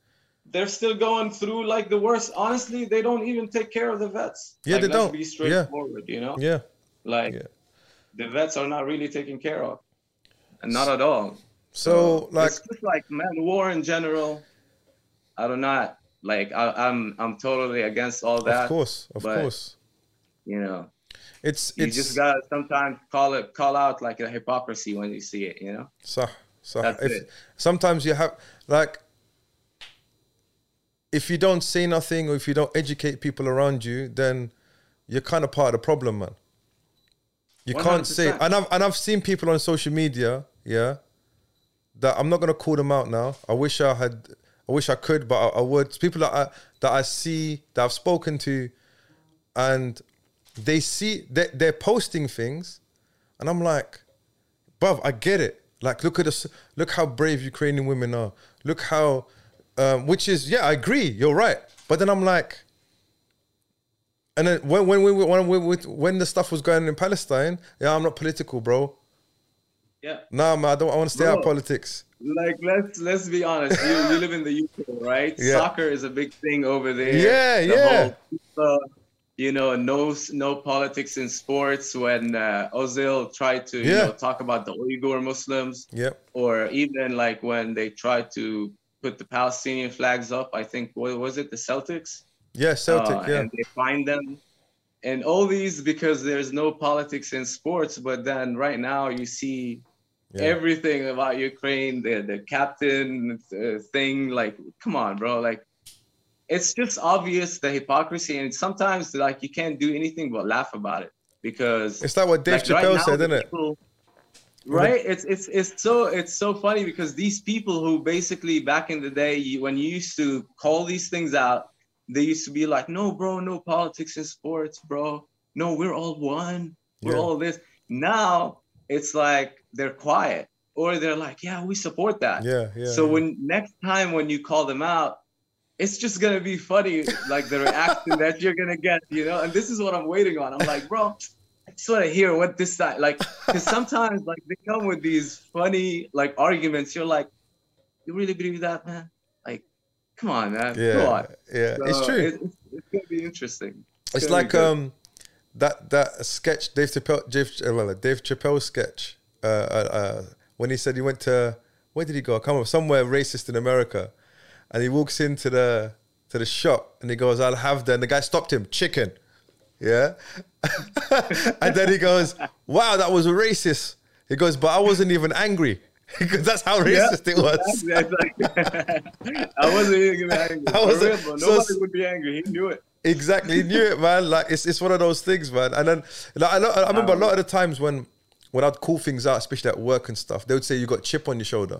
they're still going through like the worst. Honestly, they don't even take care of the vets. Yeah, like, they let's don't. be Yeah. straightforward, you know? Yeah. Like, Yeah. the vets are not really taken care of. And not at all. So, like, it's just like, man, war in general, I don't know. Like, I, I'm I'm totally against all that. of course, of but, course. You know, It's you it's just gotta sometimes call it call out like a hypocrisy when you see it, you know? Sah, sah. That's If, it. Sometimes you have, like, if you don't say nothing or if you don't educate people around you, then you're kind of part of the problem, man. You can not say, and I've, and I've seen people on social media, yeah, that I'm not going to call them out now. I wish I had, I wish I could, but I, I would. People that I, that I see, that I've spoken to, and they see, they, they're posting things, and I'm like, bruv, I get it. Like, look at this, look how brave Ukrainian women are. Look how, um, which is, yeah, I agree, you're right. But then I'm like, and then when when we when we, when the stuff was going on in Palestine, yeah, I'm not political, bro. Yeah. Nah, man, I don't. I want to stay Bro, out of politics. Like, let's let's be honest. You you live in the U K, right? Yeah. Soccer is a big thing over there. Yeah, the yeah. Whole, uh, you know, no no politics in sports. When uh, Ozil tried to you Yeah. know talk about the Uyghur Muslims, Yep. or even like when they tried to put the Palestinian flags up. I think what was it, the Celtics? Yeah, Celtic. Uh, yeah. And they find them. And all these because there's no politics in sports, but then right now you see Yeah. everything about Ukraine, the the captain uh, thing. Like, come on, bro. Like, it's just obvious the hypocrisy, and sometimes like you can't do anything but laugh about it because It's like what Dave like, right Chappelle now, said, the isn't it? people- Right? It's it's it's so it's so funny because these people who basically back in the day you, when you used to call these things out, they used to be like, no, bro, no politics in sports, bro. No, we're all one. We're Yeah. all this. Now it's like they're quiet or they're like, yeah, we support that. Yeah, yeah. so yeah. when next time when you call them out, it's just gonna be funny, like the reaction that you're gonna get, you know. And this is what I'm waiting on. I'm like, bro, I just want to hear what this side like, because sometimes like they come with these funny like arguments. You're like, you really believe that, man? Like, come on, man. yeah, Come on. yeah, So it's true. It, it's, it's gonna be interesting. It's gonna be like good. um that that sketch Dave Chappelle Dave, uh, well, Dave Chappelle sketch uh, uh, uh, when he said he went to where did he go? I can't remember, somewhere racist in America, and he walks into the to the shop and he goes, "I'll have the," and the guy stopped him, chicken, yeah, and then he goes, "Wow, that was racist." He goes, "But I wasn't even angry." Because that's how racist it was. Yeah, exactly. I wasn't even gonna angry. I wasn't- For real, bro. so- Nobody would be angry. He knew it. Exactly, he knew it, man. Like it's it's one of those things, man. And then like, I, I remember a lot of the times when when I'd call things out, especially at work and stuff, they would say you got chip on your shoulder.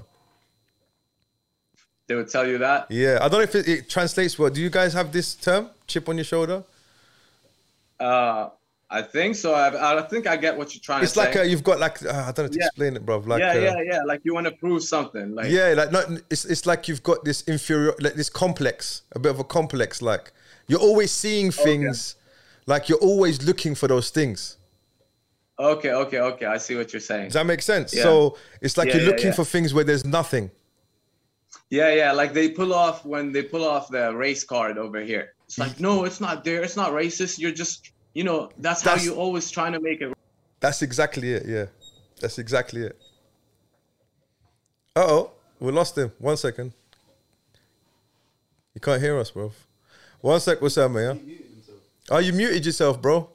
They would tell you that. Yeah, I don't know if it, it translates well. Do you guys have this term, chip on your shoulder? Uh, I think so. I, I think I get what you're trying It's to like say. uh, you've got like uh, I don't know how to Yeah. explain it, bro. Like yeah, uh, yeah, yeah. Like you want to prove something. Like yeah, like not. It's it's like you've got this inferior, like this complex, a bit of a complex. Like you're always seeing things, like you're always looking for those things. Okay, okay, okay. I see what you're saying. Does that make sense? Yeah. So it's like Yeah, you're yeah, looking yeah. for things where there's nothing. Yeah, yeah. Like they pull off when they pull off the race card over here. It's like, no, it's not there. It's not racist. You're just, you know, that's, That's- how you always trying to make it. That's exactly it, yeah. That's exactly it. Uh-oh, we lost him. One second. You can't hear us, bro. One sec, what's that, man? Oh, you muted yourself, bro.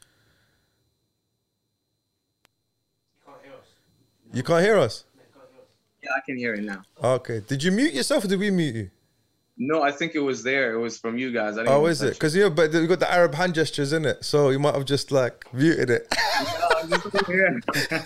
You can't hear us? Yeah, I can hear it now. Okay. Did you mute yourself or did we mute you? No, I think it was there. It was from you guys. I didn't Oh, even is it? touch Because you know, but you got the Arab hand gestures in it, so you might have just like muted it. I'm just over here.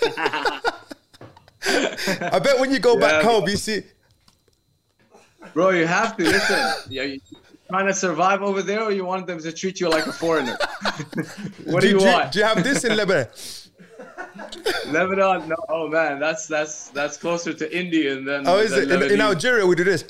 I bet when you go back Yeah. home, you see. Bro, you have to listen. Yeah, you trying to survive over there, or you want them to treat you like a foreigner? What do you do, want? do you have this in Lebanon? Lebanon? No. Oh man, that's that's that's closer to Indian than. Oh, is than it? In, in Lebanese. Algeria, we do this.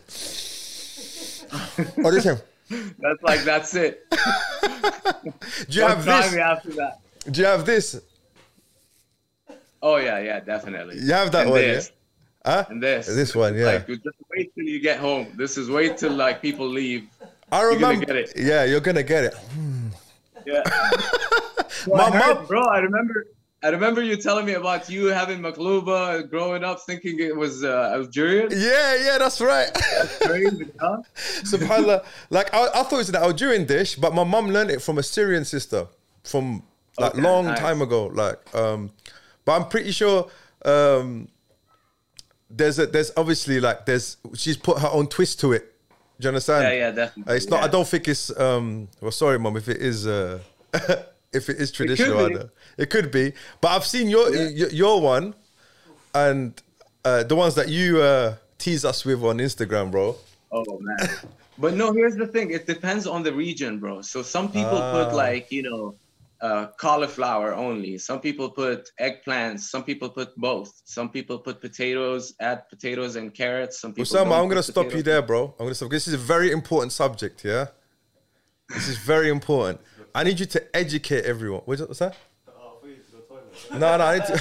Oh, this him. That's like that's it. Do you Don't have try this? me after that. Do you have this? Oh yeah, yeah, definitely. You have that And one, this. Huh? And this. This one, yeah. Like, just wait till you get home. This is wait till like people leave. I remember. You're gonna get it. Yeah, you're gonna get it. Yeah. My Well, I heard, mom- bro, I remember. I remember you telling me about you having makluba growing up, thinking it was uh, Algerian. Yeah, yeah, that's right. Crazy, huh? Subhanallah. Like I, I thought it was an Algerian dish, but my mum learned it from a Syrian sister from like Okay, long nice. time ago. Like, um, but I'm pretty sure um, there's a, there's obviously like there's she's put her own twist to it. Do you understand? Yeah, yeah, definitely. Uh, It's not. yeah. I don't think it's. Um, well, sorry, mum, if it is. Uh, if it is traditional, be. I don't- it could be. But I've seen your your, your one, and uh, the ones that you uh, tease us with on Instagram, bro. Oh man. But no, here's the thing. It depends on the region, bro. So some people Ah. put like, you know, uh, cauliflower only. Some people put eggplants. Some people put both. Some people put potatoes, add potatoes and carrots. Some people Osama, don't I'm gonna put stop you potatoes. there, bro. I'm gonna stop. This is a very important subject. Yeah, this is very important. I need you to educate everyone. What's what's that? No, no, I need to.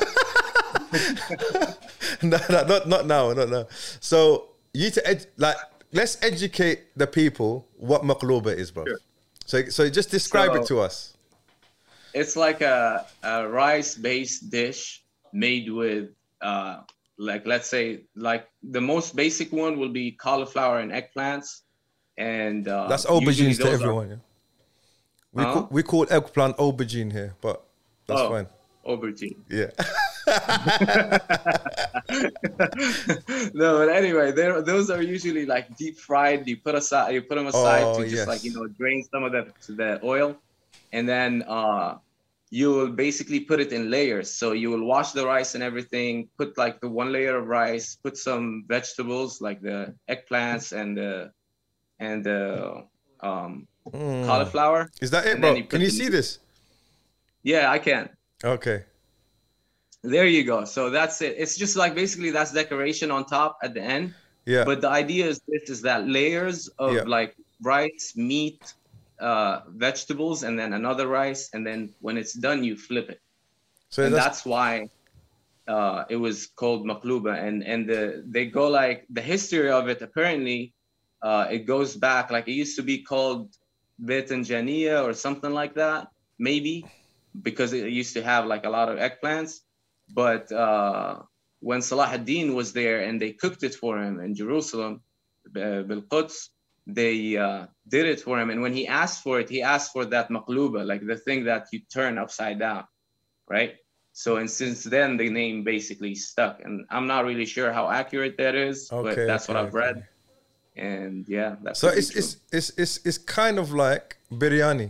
no, no, not not now, not now. So you need to ed- like let's educate the people what maqluba is, bro. Sure. So so just describe it So- to us. It's like a, a rice-based dish made with, uh, like, let's say, like the most basic one will be cauliflower and eggplants. And uh, That's usually aubergines to those are- everyone. Yeah. We Huh? call, we call eggplant aubergine here, but that's Oh. fine. Aubergine. Yeah. No, but anyway, there those are usually like deep fried. You put aside, you put them aside Oh, to just yes. like you know drain some of the the oil, and then uh, you will basically put it in layers. So you will wash the rice and everything. Put like the one layer of rice. Put some vegetables like the eggplants and the and the um, Mm. cauliflower. Is that it, And bro? then you Can put you them- see this? Yeah, I can. Okay. There you go. So that's it. It's just like basically that's decoration on top at the end. Yeah. But the idea is this is that layers of Yeah. like rice, meat, uh, vegetables, and then another rice, and then when it's done, you flip it. so And that's, that's why uh, it was called maqluba. And and the they go like the history of it. Apparently, uh, it goes back like it used to be called Betanjaniya or something like that, maybe, because it used to have like a lot of eggplants. But uh, when Salah ad-Din was there and they cooked it for him in Jerusalem, uh, Bil Quds, they uh, did it for him. And when he asked for it, he asked for that maqluba, like the thing that you turn upside down, right? So, and since then, the name basically stuck. And I'm not really sure how accurate that is, but Okay, that's what okay, I've read. okay. And yeah, that's so pretty it's, true. it's it's it's it's kind of like biryani.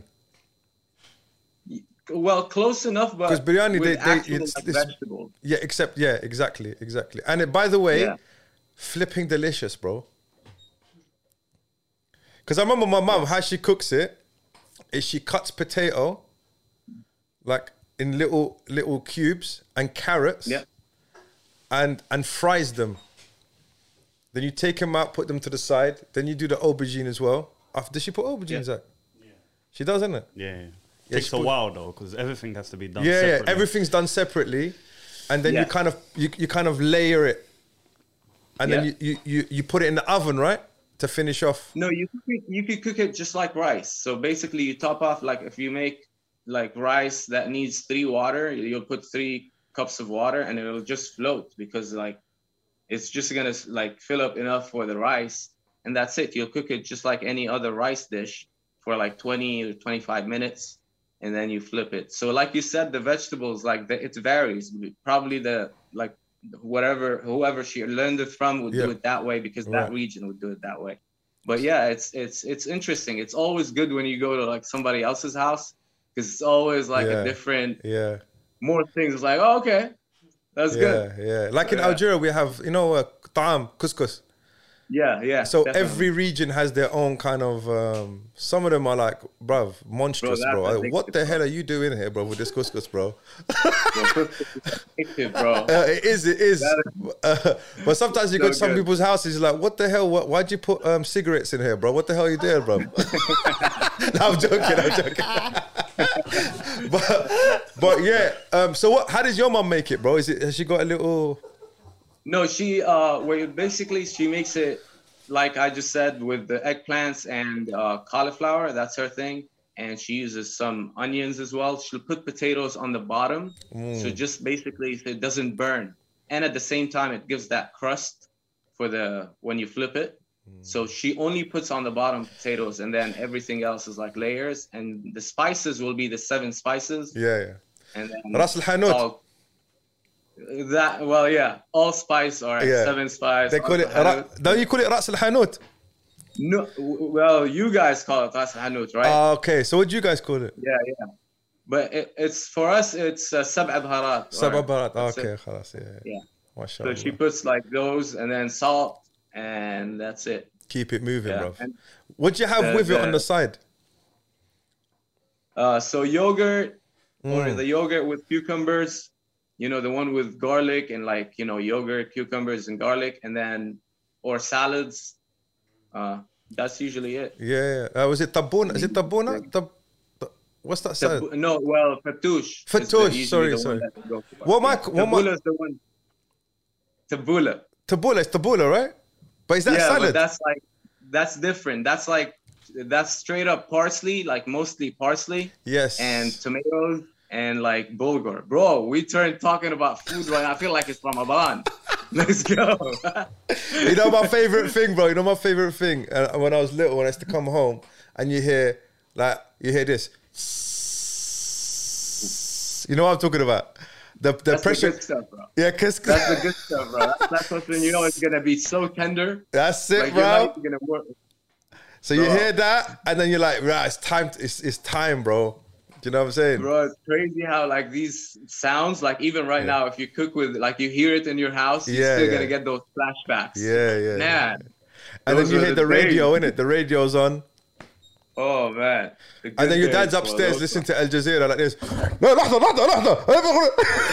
Well, close enough, but 'Cause biryani, with they- they- actual, it's- like, it's- vegetables. Yeah, except yeah, exactly, exactly. And it, by the way, Yeah. flipping delicious, bro. Because I remember my mum how she cooks it is she cuts potato like in little little cubes and carrots Yeah. and and fries them. Then you take them out, put them to the side. Then you do the aubergine as well. After, does she put aubergines out? Yeah. She does, isn't it? Yeah. yeah. Yeah, Takes she a put- while though, because everything has to be done. Yeah, yeah. separately. Everything's done separately, and then you Yeah. kind of you, you kind of layer it, and then Yeah. you, you you you put it in the oven, right, to finish off. No, you cook it, you could cook it just like rice. So basically, you top off like if you make like rice that needs three water, you'll put three cups of water, and it'll just float because like it's just gonna like fill up enough for the rice, and that's it. You'll cook it just like any other rice dish for like twenty or twenty-five minutes, and then you flip it. So like you said, the vegetables like the, it varies. Probably the like whatever whoever she learned it from would Yeah. do it that way because Right. that region would do it that way. But yeah, it's it's it's interesting. It's always good when you go to like somebody else's house because it's always like Yeah. a different Yeah, more things. It's like, oh, okay, that's yeah, good. yeah. Like in Yeah. Algeria, we have you know uh, ta'am, couscous. Yeah, yeah. So definitely. every region has their own kind of. Um, some of them are like, bruv, monstrous, Bro, bro. that's Like, what addictive, the hell are you doing here, bro, with this couscous, bro? Addictive, bro. Uh, it is, it is. Uh, but sometimes you go So to some good. people's houses, you're like, what the hell? What, why'd you put um, cigarettes in here, bro? What the hell are you doing, bro? No, I'm joking, I'm joking. but, but yeah, um, so what? How does your mum make it, bro? Is it, has she got a little... No, she uh, where basically she makes it like I just said with the eggplants and uh, cauliflower. That's her thing, and she uses some onions as well. She'll put potatoes on the bottom, so just basically so it doesn't burn, and at the same time it gives that crust for the when you flip it. So she only puts on the bottom potatoes, and then everything else is like layers, and the spices will be the seven spices. Yeah, yeah. And then Ras al-Hanout. all- That well, yeah, all spice or Yeah. seven spice. They call it. Ras Ra- don't you call it Ras al-Hanout? No, w- well, you guys call it Ras Hanout, right? Ah, okay. So what do you guys call it? yeah, yeah. But it, it's for us, it's uh, سبع بهارات. Sabah or- barat. Ah, that's it. okay, خلاص. Yeah. Yeah. yeah. So MashaAllah. she puts like those, and then salt, and that's it. Keep it moving, Yeah. bro. And, What do you have the- with it on the- the side? uh, so yogurt or Mm. the yogurt with cucumbers, you know, the one with garlic and like you know yogurt, cucumbers, and garlic, and then or salads. Uh, that's usually it. Yeah. Uh, was it tabuna? Is it tabuna? Tab- tab- What's that salad? Tabu- no, well, fatouche. is the- Fatouche, usually sorry, the sorry. one that we go for. What am I- Yeah. what am I- Tabbouleh is the one. Tabbouleh. Tabula. It's tabula, right? But is that Yeah, but salad? that's like that's different. That's like that's straight up parsley, like mostly parsley Yes. and tomatoes and like bulgur. Bro, we turned talking about food right now. I feel like it's Ramadan. Let's go. You know my favorite thing, bro. You know my favorite thing. Uh, when I was little, when I used to come home, and you hear like you hear this. You know what I'm talking about? The the That's pressure. the good stuff, bro. Yeah, cause That's the good stuff, bro. That's, that's what when you know it's gonna be so tender. that's it, Like you're bro. not even gonna work. So you Bro. hear that, and then you're like, right, it's time. To, it's it's time, bro. Do you know what I'm saying? Bro, it's crazy how like these sounds, like even right Yeah. now, if you cook with like you hear it in your house, you're Yeah, still yeah. gonna get those flashbacks. Yeah, yeah. Man. And then those you were hear the the radio, days. innit? The radio's on. Oh man. The And then your good dad's days, bro. upstairs Those- listening to Al Jazeera like this. No, لحظة لحظة لحظة.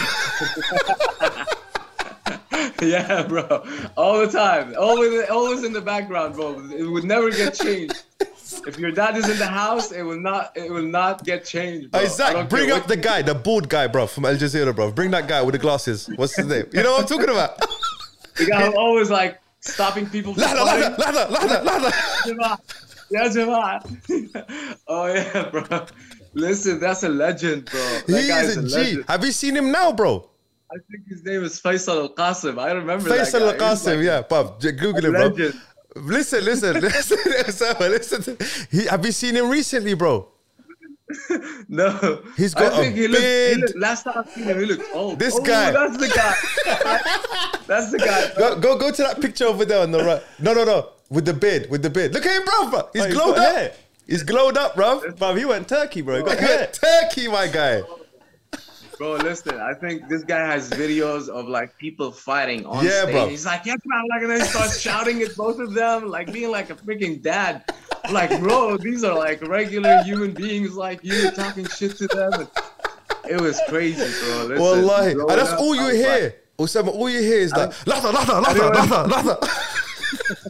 Yeah, bro. All the time. Always always in the background, bro. It would never get changed. If your dad is in the house, it will not it will not get changed. Bro. I Isaac, don't bring care up what the you- guy, the bald guy, bro, from Al Jazeera, bro. Bring that guy with the glasses. What's his name? You know what I'm talking about? the guy who always like stopping people from لحظة fighting. لحظة لحظة لحظة لحظة. Jamaat. Yeah, Jamaat. Oh yeah, bro. Listen, that's a legend, bro. That He guy's is a G. legend. Have you seen him now, bro? I think his name is Faisal Al Qasim. I remember that Faisal guy. Al He's Qasim, like yeah, bruv. J- Google a him, bro. legend. Listen, listen, listen, listen. listen. He, have you seen him recently, bro? No, He's got I think a he looked, he beard. looked- last time I seen him, he looked old. This Oh, guy. That's the guy. That's the guy. Go, go, go to that picture over there on the right. No, no, no. With the beard, with the beard. Look at him, bro. He's Oh, he's glowed got up. hair. He's glowed up, bro. Bruv, he went Turkey, bro. He got hair. Turkey, my guy. Bro, listen, I think this guy has videos of like people fighting on Yeah, stage. bro. He's like, yes, man, like, and then he starts shouting at both of them, like being like a freaking dad. I'm like, bro, these are like regular human beings like you talking shit to them. And it was crazy, bro. Listen, Wallahi. And growing that's up, all you I was hear. like, Osama, all you hear is that. Lahda, lahda, lahda, lahda, lahda.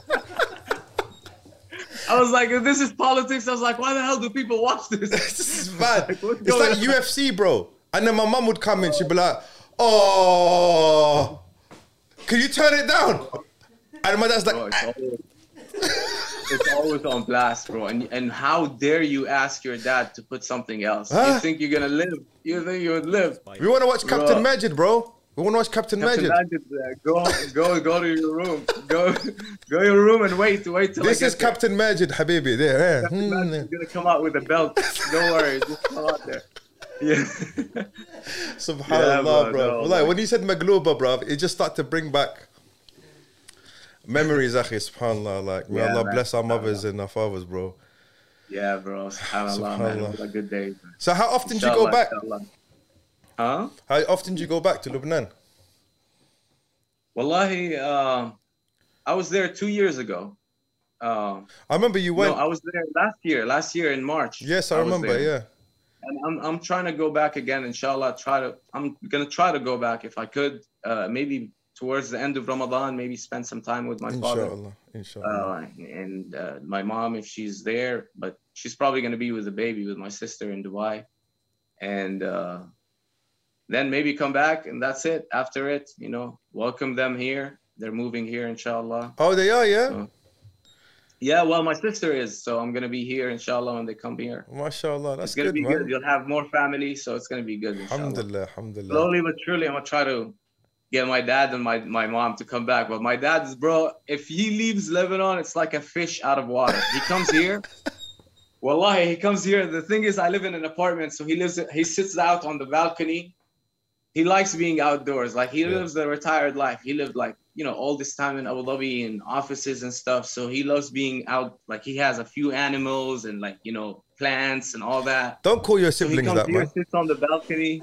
I was like, if this is politics, I was like, why the hell do people watch this? This is mad. Like, what's It's going like on? U F C, bro. And then my mum would come in, she'd be like, oh, can you turn it down? And my dad's like, Bro, it's always, it's always on blast, bro. And and how dare you ask your dad to put something else? Huh? You think you're gonna live? You think you would live? we want to watch Bro. Captain Majid, bro. We want to watch Captain, Captain Majid. Majid, uh, go go go to your room. Go go to your room and wait wait till This I is get there. Captain Majid, Habibi. There, yeah. Captain Hmm. Majid's gonna come out with a belt. Don't worry, just come out there. Yeah. Subhanallah, Yeah, bro, bro. no, like like- when you said Magluba, bro, it just started to bring back memories, akhi. Subhanallah. Like, may Yeah, Allah man. bless our mothers and our fathers, bro. Yeah, bro. Subhanallah, man. It was a good day. So, how often do you go Inshallah, back? inshallah. Huh? How often do you go back to Lebanon? Wallahi, uh, I was there two years ago. Uh, I remember you went. no, I was there last year. Last year in March. yes, I, was remember. there. Yeah. And I'm I'm trying to go back again, inshallah. Try to I'm gonna try to go back if I could. Uh, maybe towards the end of Ramadan, maybe spend some time with my father. Inshallah. Inshallah. Uh, and uh, my mom if she's there, but she's probably gonna be with the baby with my sister in Dubai. And uh, then maybe come back, and that's it. After it, you know, welcome them here. They're moving here, inshallah. Oh, they are, yeah? So, yeah, well, my sister is, so I'm gonna be here, inshallah, when they come here. MashaAllah, that's It's gonna good, be man. good. You'll have more family, so it's gonna be good, inshallah. Alhamdulillah, alhamdulillah. Slowly but surely, I'm gonna try to get my dad and my, my mom to come back. But my dad's, bro, if he leaves Lebanon, it's like a fish out of water. He comes here. Wallahi, he comes here. The thing is, I live in an apartment, so he lives. He sits out on the balcony. He likes being outdoors. Like, he Yeah. lives the retired life. He lived, like, you know, all this time in Abu Dhabi and offices and stuff. So he loves being out. Like, he has a few animals and, like, you know, plants and all that. Don't call your So he siblings comes that, here, man. sits on the balcony.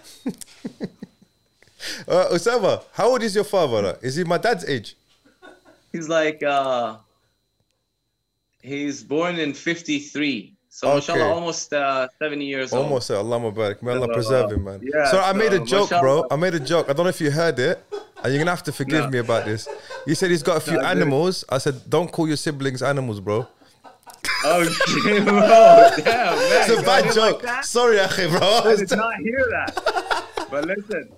Uh, Osama, how old is your father? Like? Is he my dad's age? He's like, uh, he's born in fifty-three. So, Okay. mashallah, almost uh, seventy years old. Almost, Allah Mubarak. May Allah So, preserve him, man. yeah, so I made a so, joke, bro. mashallah. I made a joke. I don't know if you heard it, and you're gonna have to forgive No. me about this. You said he's got a few No, I didn't. animals. I said, don't call your siblings animals, bro. Oh, shit, bro. Damn, man. It's a You bad got it joke. like that? Sorry, Akhi, bro. I did not hear that. But listen,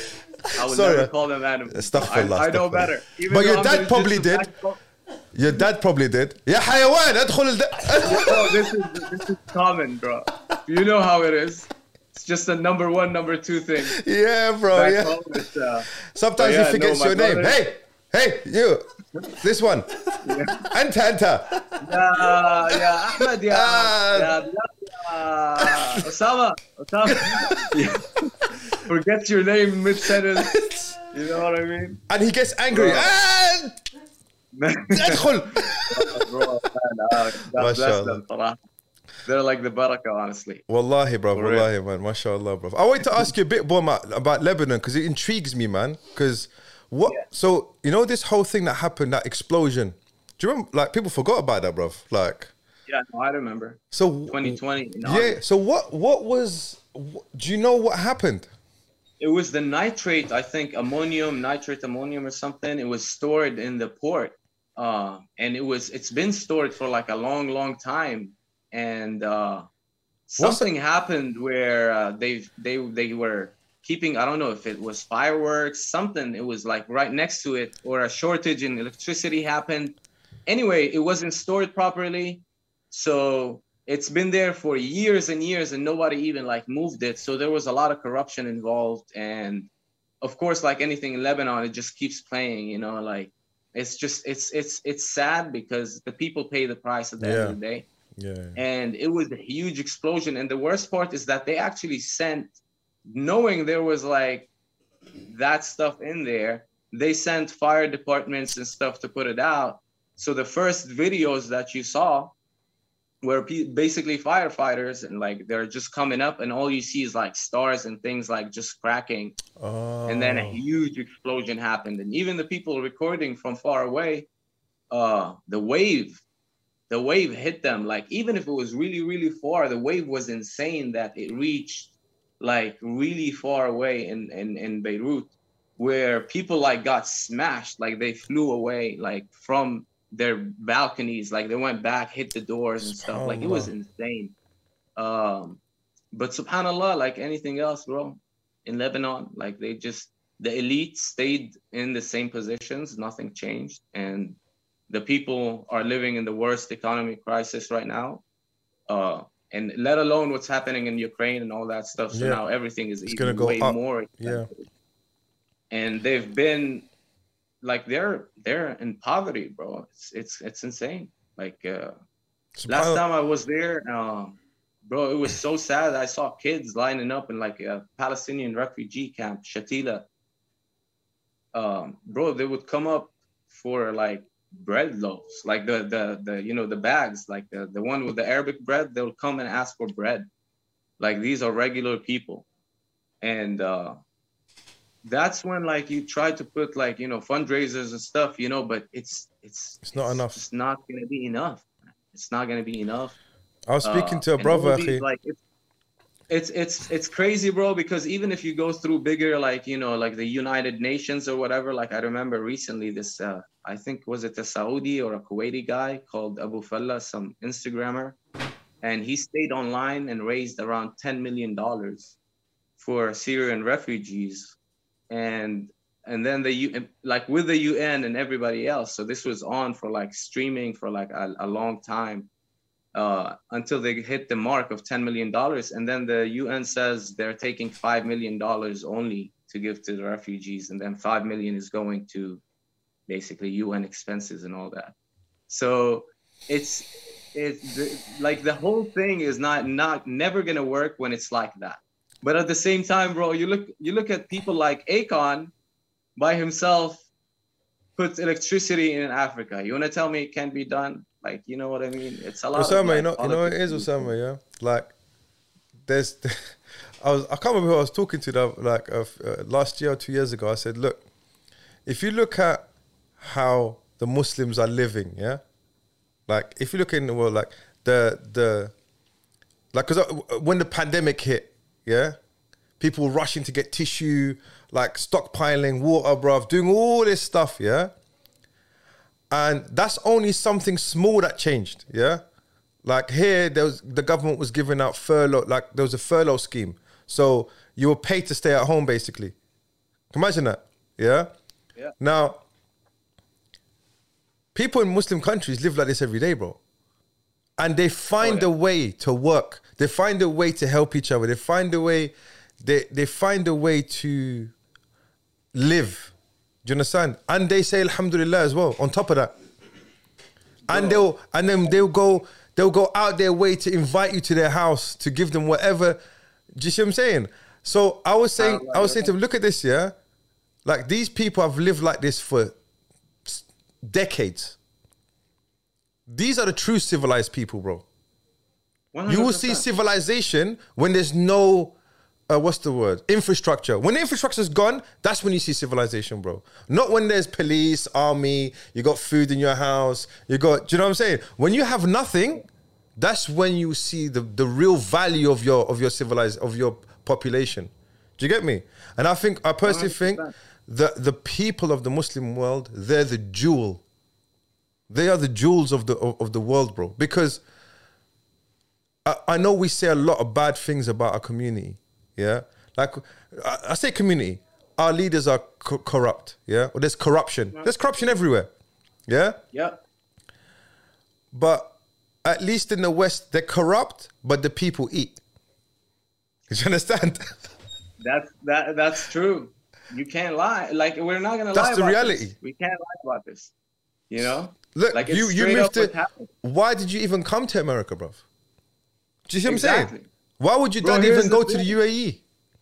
I would Sorry. never call them animals. Astaghfirullah, I, I know astaghfirullah. better. Even But though your I'm dad gonna probably disrespect- Your dad probably did. يا حيوان ادخل الد... Oh, this is this is common, bro. You know how it is. It's just a number one, number two thing. Yeah, bro. Back Yeah. home, it's, uh, Sometimes yeah, he forgets no, my your name. brother- Hey, hey, you. This one. Anta, anta. yeah, yeah, Ahmed, yeah, Ah. yeah, yeah, Osama, Osama. Yeah. Forget your name mid sentence. You know what I mean? And he gets angry. Bro. Ah, ادخل. Bro, man, uh, God bless MashaAllah. them, صراحة. They're like the barakah, honestly. Wallahi, bro. For real. Wallahi, man. MashaAllah, bro. I wanted to ask you a bit more about, about Lebanon because it intrigues me, man. Because what? Yeah. So, you know, this whole thing that happened, that explosion. Do you remember? Like, people forgot about that, bro. Like, Yeah, no, I remember. so. twenty twenty. in Yeah. August. So, what, what was. What, do you know what happened? It was the nitrate, I think, ammonium, nitrate ammonium or something. It was stored in the port. Uh, and it was, it's been stored for like a long, long time. And uh, something happened where uh, they they they were keeping, I don't know if it was fireworks, something. It was like right next to it, or a shortage in electricity happened. Anyway, it wasn't stored properly. So it's been there for years and years and nobody even like moved it. So there was a lot of corruption involved. And of course, like anything in Lebanon, it just keeps playing, you know, like it's just, it's, it's, it's sad because the people pay the price at the end Yeah. of the day. Yeah. And it was a huge explosion. And the worst part is that they actually sent, knowing there was like that stuff in there, they sent fire departments and stuff to put it out. So the first videos that you saw were pe- basically firefighters, and like they're just coming up, and all you see is like stars and things like just cracking. Oh. And then a huge explosion happened. And even the people recording from far away, uh, the wave, the wave hit them. Like, even if it was really, really far, the wave was insane that it reached like really far away in, in, in Beirut, where people like got smashed, like they flew away like from their balconies, like they went back, hit the doors and stuff. Like it was insane. Um, but subhanAllah, like anything else, bro, in Lebanon, like they just, the elite stayed in the same positions, nothing changed. And the people are living in the worst economic crisis right now. Uh, and let alone what's happening in Ukraine and all that stuff. So Yeah. now everything is It's even gonna go way up. more expensive. And they've been like, they're they're in poverty, bro. It's it's it's insane. Like uh, last Subhanallah. time I was there, um, bro, it was so sad. I saw kids lining up in like a Palestinian refugee camp, Shatila. Um, bro, they would come up for like bread loaves, like the the the you know the bags, like the the one with the Arabic bread. They'll come and ask for bread. Like these are regular people, and uh, that's when like you try to put like you know fundraisers and stuff, you know, but it's it's It's not enough. It's not gonna be enough. It's not gonna be enough. I was speaking Uh, to a and brother, all these, akhi. like it's, it's it's it's crazy, bro, because even if you go through bigger, like you know like the United Nations or whatever, like I remember recently this uh I think was it a Saudi or a Kuwaiti guy called Abu Falla, some Instagrammer, and he stayed online and raised around ten million dollars for Syrian refugees, and and then the U, like with the U N and everybody else. So this was on for like streaming for like a, a long time uh, until they hit the mark of ten million dollars, and then the U N says they're taking five million dollars only to give to the refugees, and then five million is going to basically U N expenses and all that. So it's it's the, like the whole thing is not not never gonna work when it's like that. But at the same time, bro, you look you look at people like Akon by himself puts electricity in Africa. You wanna tell me it can't be done? Like, you know what I mean? It's a lot. Osama, of, like, you know, you know what it is, Osama, yeah. Like, there's, I was I can't remember who I was talking to that like uh, uh, last year or two years ago. I said, look, if you look at how the Muslims are living, yeah, like if you look in the world, like the the like because when the pandemic hit, yeah, people were rushing to get tissue, like stockpiling water, bruv, doing all this stuff, yeah. And that's only something small that changed, yeah. Like here, there was the government was giving out furlough, like there was a furlough scheme, so you were paid to stay at home, basically. Imagine that, yeah. Yeah. Now, people in Muslim countries live like this every day, bro. And they find oh, yeah. a way to work. They find a way to help each other. They find a way, they, they find a way to live. Do you understand? And they say Alhamdulillah as well, on top of that. And they'll and then they'll go, they'll go out their way to invite you to their house, to give them whatever. Do you see what I'm saying? So I was saying, I was saying to them, look at this, yeah? Like these people have lived like this for decades. These are the true civilized people, bro. one hundred percent. You will see civilization when there's no, uh, what's the word? Infrastructure. When the infrastructure's gone, that's when you see civilization, bro. Not when there's police, army, you got food in your house, you got, do you know what I'm saying? When you have nothing, that's when you see the, the real value of your of your civilized of your population. Do you get me? And I think I personally think the the people of the Muslim world, they're the jewel. They are the jewels of the of, of the world, bro. Because I, I know we say a lot of bad things about our community, yeah. Like I, I say, community. Our leaders are co corrupt, yeah. Or there's corruption. There's corruption everywhere, yeah. Yeah. But at least in the West, they're corrupt, but the people eat. You understand? That's that. That's true. You can't lie. Like we're not gonna lie. That's the about reality. This. We can't lie about this. You know. Look, like it's you you straight moved up to. what happened. Why did you even come to America, bruv? Do you see Exactly. what I'm saying? Why would you Bro, not here's even the go to thing. the U A E?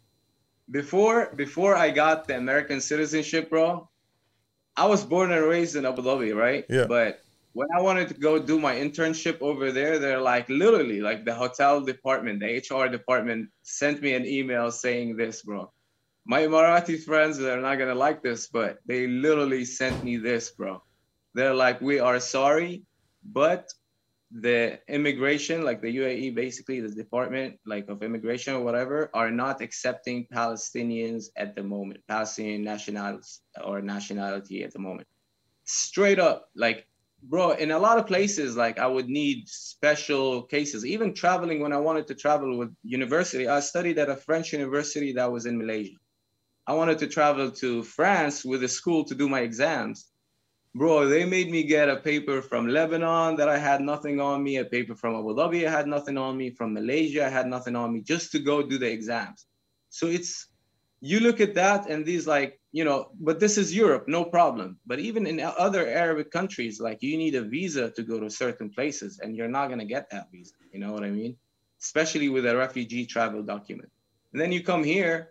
Before before I got the American citizenship, bro, I was born and raised in Abu Dhabi, right? Yeah. But when I wanted to go do my internship over there, they're like literally like the hotel department, the H R department sent me an email saying this, bro. My Emirati friends, they're not gonna like this, but they literally sent me this, bro. They're like, we are sorry, but the immigration, like the U A E, basically the department like of immigration or whatever, are not accepting Palestinians at the moment, Palestinian nationals or nationality at the moment. Straight up, like, bro, in a lot of places, like I would need special cases. Even traveling, when I wanted to travel with university, I studied at a French university that was in Malaysia. I wanted to travel to France with a school to do my exams. Bro, they made me get a paper from Lebanon that I had nothing on me, a paper from Abu Dhabi I had nothing on me, from Malaysia I had nothing on me, just to go do the exams. So it's, you look at that and these like, you know, but this is Europe, no problem. But even in other Arabic countries, like you need a visa to go to certain places and you're not gonna get that visa, you know what I mean? Especially with a refugee travel document. And then you come here,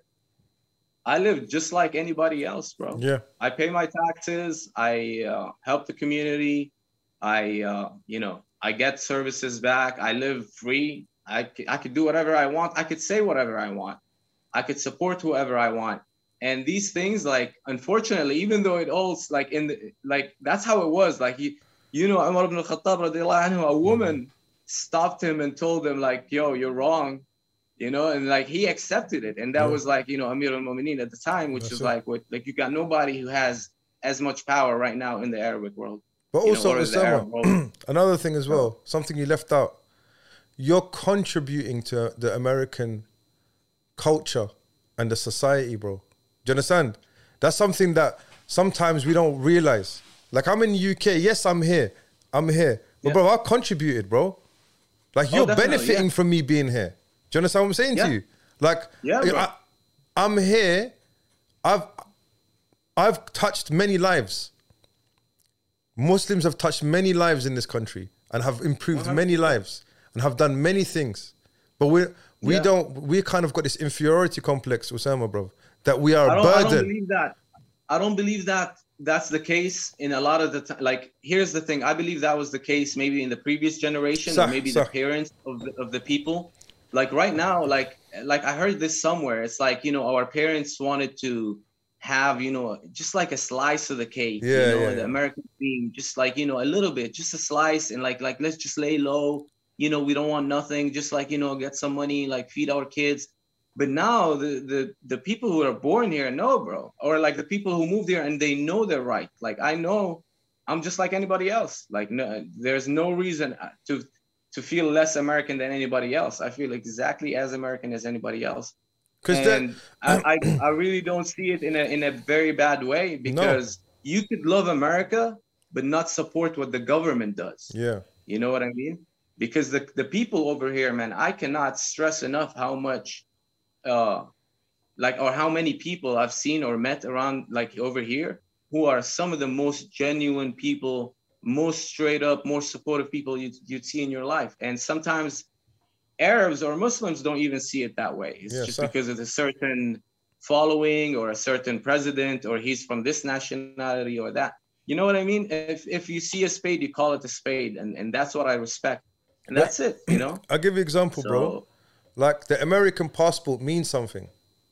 I live just like anybody else, bro. Yeah. I pay my taxes. I uh, help the community. I, uh, you know, I get services back. I live free. I, I could do whatever I want. I could say whatever I want. I could support whoever I want. And these things, like, unfortunately, even though it all, like, in the, like, that's how it was. Like, he, you know, Umar ibn al-Khattab, radiallahu anhu, a woman stopped him and told him, like, yo, you're wrong. You know, and like he accepted it. And that Yeah. was like, you know, Amir al-Mu'mineen at the time, which That's is it. like, what, like you got nobody who has as much power right now in the Arabic world. But You know, also, or the Arab Osama, world. another thing as well, something you left out. You're contributing to the American culture and the society, bro. Do you understand? That's something that sometimes we don't realize. Like, I'm in the U K. Yes, I'm here. I'm here. But, Yeah. bro, I contributed, bro. Like, Oh, you're definitely, benefiting yeah. from me being here. Do you understand what I'm saying Yeah. to you? Like, Yeah, bro. I, I'm here. I've I've touched many lives. Muslims have touched many lives in this country and have improved one hundred percent. many lives and have done many things. But we we Yeah. don't, we kind of got this inferiority complex, Osama, bro, that we are I a don't, I don't burden. believe that. I don't believe that that's the case in a lot of the time. Like, here's the thing. I believe that was the case maybe in the previous generation Sah, or maybe sah. the parents of the, of the people. Like right now, like like I heard this somewhere. It's like, you know, our parents wanted to have, you know, just like a slice of the cake. Yeah, you know, yeah, the yeah. American dream, just like, you know, a little bit, just a slice, and like like let's just lay low. You know, we don't want nothing. Just like, you know, get some money, like feed our kids. But now the the the people who are born here know, bro, or like the people who moved here and they know they're right. Like I know, I'm just like anybody else. Like no, there's no reason to to feel less American than anybody else. I feel exactly as American as anybody else. Because And I, I I really don't see it in a in a very bad way, because you could love America but not support what the government does. yeah, You know what I mean? Because the, the people over here, man, I cannot stress enough how much, uh, like, or how many people I've seen or met around, like, over here, who are some of the most genuine people, most straight up, most supportive people you'd, you'd see in your life. And sometimes Arabs or Muslims don't even see it that way. It's Yeah, just sir. because of a certain following or a certain president, or he's from this nationality or that. You know what I mean? If if you see a spade, you call it a spade, and, and that's what I respect. And that's it, you know? I'll give you an example, bro. So, Like, the American passport means something.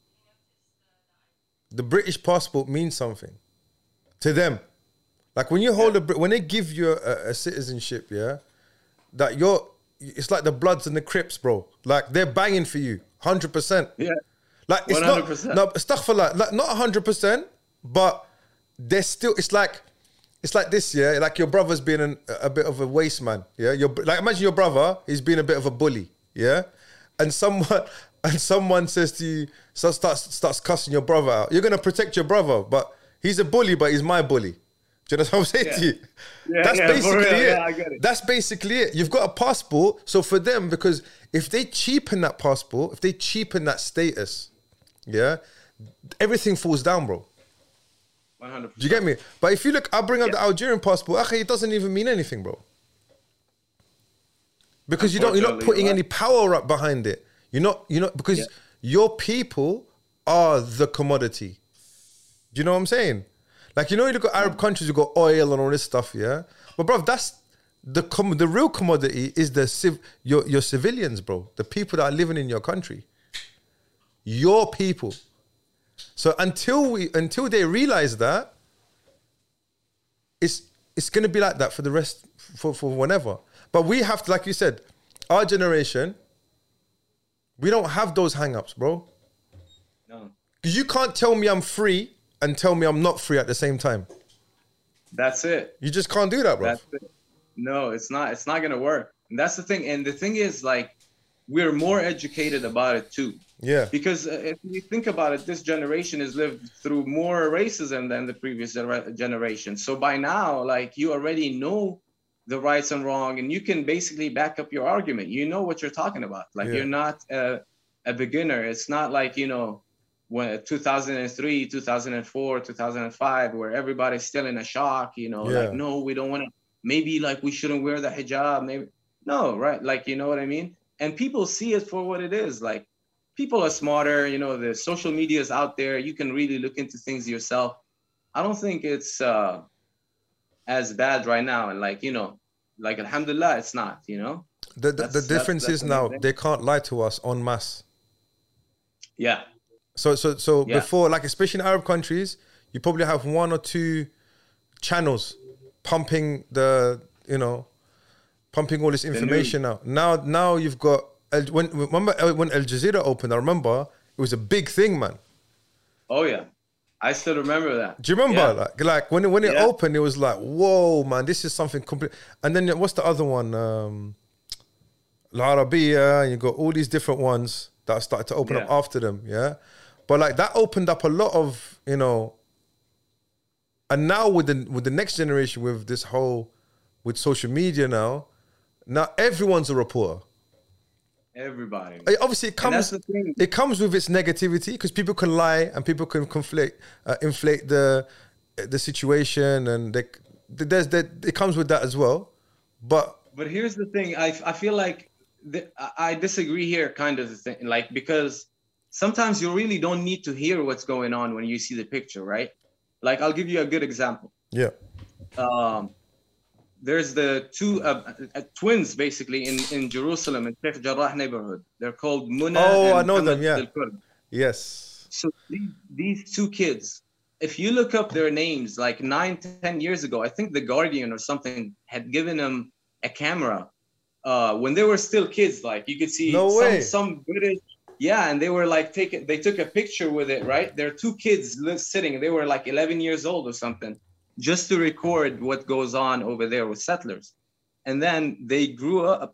The British passport means something to them. Like, when you hold a, Brit- when they give you a, a citizenship, yeah, that you're, it's like the Bloods and the Crips, bro. Like, they're banging for you, one hundred percent. yeah. Like, it's one hundred percent. not, no, astaghfirullah, like, not one hundred percent, but there's still, it's like, it's like this, yeah, like your brother's been an, a bit of a waste man, yeah? You're, like, imagine your brother, he's been a bit of a bully, yeah? And someone, and someone says to you, so starts, starts cussing your brother out. You're going to protect your brother, but he's a bully, but he's my bully. Do you know what I'm saying Yeah. to you? Yeah, That's yeah, for basically real, it. yeah, I get it. That's basically it. You've got a passport. So for them, because if they cheapen that passport, if they cheapen that status, yeah, everything falls down, bro. one hundred percent. Do you get me? But if you look, I'll bring up Yeah. the Algerian passport. Akhi, it doesn't even mean anything, bro. Because you don't, you're not Unfortunately, putting you're any power up behind it. You're not, you're not, because Yeah. your people are the commodity. Do you know what I'm saying? Like, you know, you look at Arab countries, you've got oil and all this stuff, yeah? But, bro, that's the com- the real commodity is the civ- your, your civilians, bro. The people that are living in your country. Your people. So until we until they realize that, it's it's gonna be like that for the rest for, for whenever. But we have to, like you said, our generation, we don't have those hang-ups, bro. No, You can't tell me I'm free and tell me I'm not free at the same time. that's it. You just can't do that, bro. That's it. No, it's not. It's not gonna work. And that's the thing. And the thing is, like, we're more educated about it too. Yeah. Because uh, if you think about it, this generation has lived through more racism than the previous gener- generation. So by now, like, you already know the rights and wrong, and you can basically back up your argument. You know what you're talking about. Like, Yeah. you're not a, a beginner. It's not like, you know, when two thousand three, two thousand four, two thousand five, where everybody's still in a shock, you know, Yeah. like, no, we don't want to, maybe like we shouldn't wear the hijab. Maybe, no, right. Like, you know what I mean? And people see it for what it is. Like, people are smarter, you know, the social media is out there. You can really look into things yourself. I don't think it's uh, as bad right now. And like, you know, like, alhamdulillah, it's not, you know? The, the, the That's- difference that's- is that's now amazing. they can't lie to us en masse. Yeah. So so so Yeah. before, like, especially in Arab countries, you probably have one or two channels pumping the, you know, pumping all this information out. Now now you've got Al- when remember uh, when Al Jazeera opened, I remember it was a big thing, man. Oh, yeah. I still remember that. Do you remember? Yeah. Like like when it, when it Yeah. opened, it was like, whoa, man, this is something complete. And then what's the other one? Um Al Arabiya, and you got all these different ones that started to open up Yeah. after them, yeah. But like that opened up a lot of, you know, and now with the with the next generation, with this whole, with social media now, now everyone's a reporter. Everybody. Uh, Obviously, it And that's comes the thing. it comes with its negativity because people can lie and people can conflict, uh, inflate the the situation, and they, there's that it comes with that as well. But But here's the thing. I I feel like th- I I disagree here, kind of the thing. Like, because sometimes you really don't need to hear what's going on when you see the picture, right? Like, I'll give you a good example. yeah, Um, there's the two uh, uh, twins basically in, in Jerusalem in Sheikh Jarrah neighborhood. They're called Muna Oh, and I know them, Muhammad yeah. Al-Kurd. yes, So these, these two kids, if you look up their names, like nine, ten years ago, I think The Guardian or something had given them a camera uh, when they were still kids. Like, you could see No some way. some British, yeah, and they were like taking, they took a picture with it, right? There are two kids li- sitting, they were like eleven years old or something, just to record what goes on over there with settlers. And then they grew up.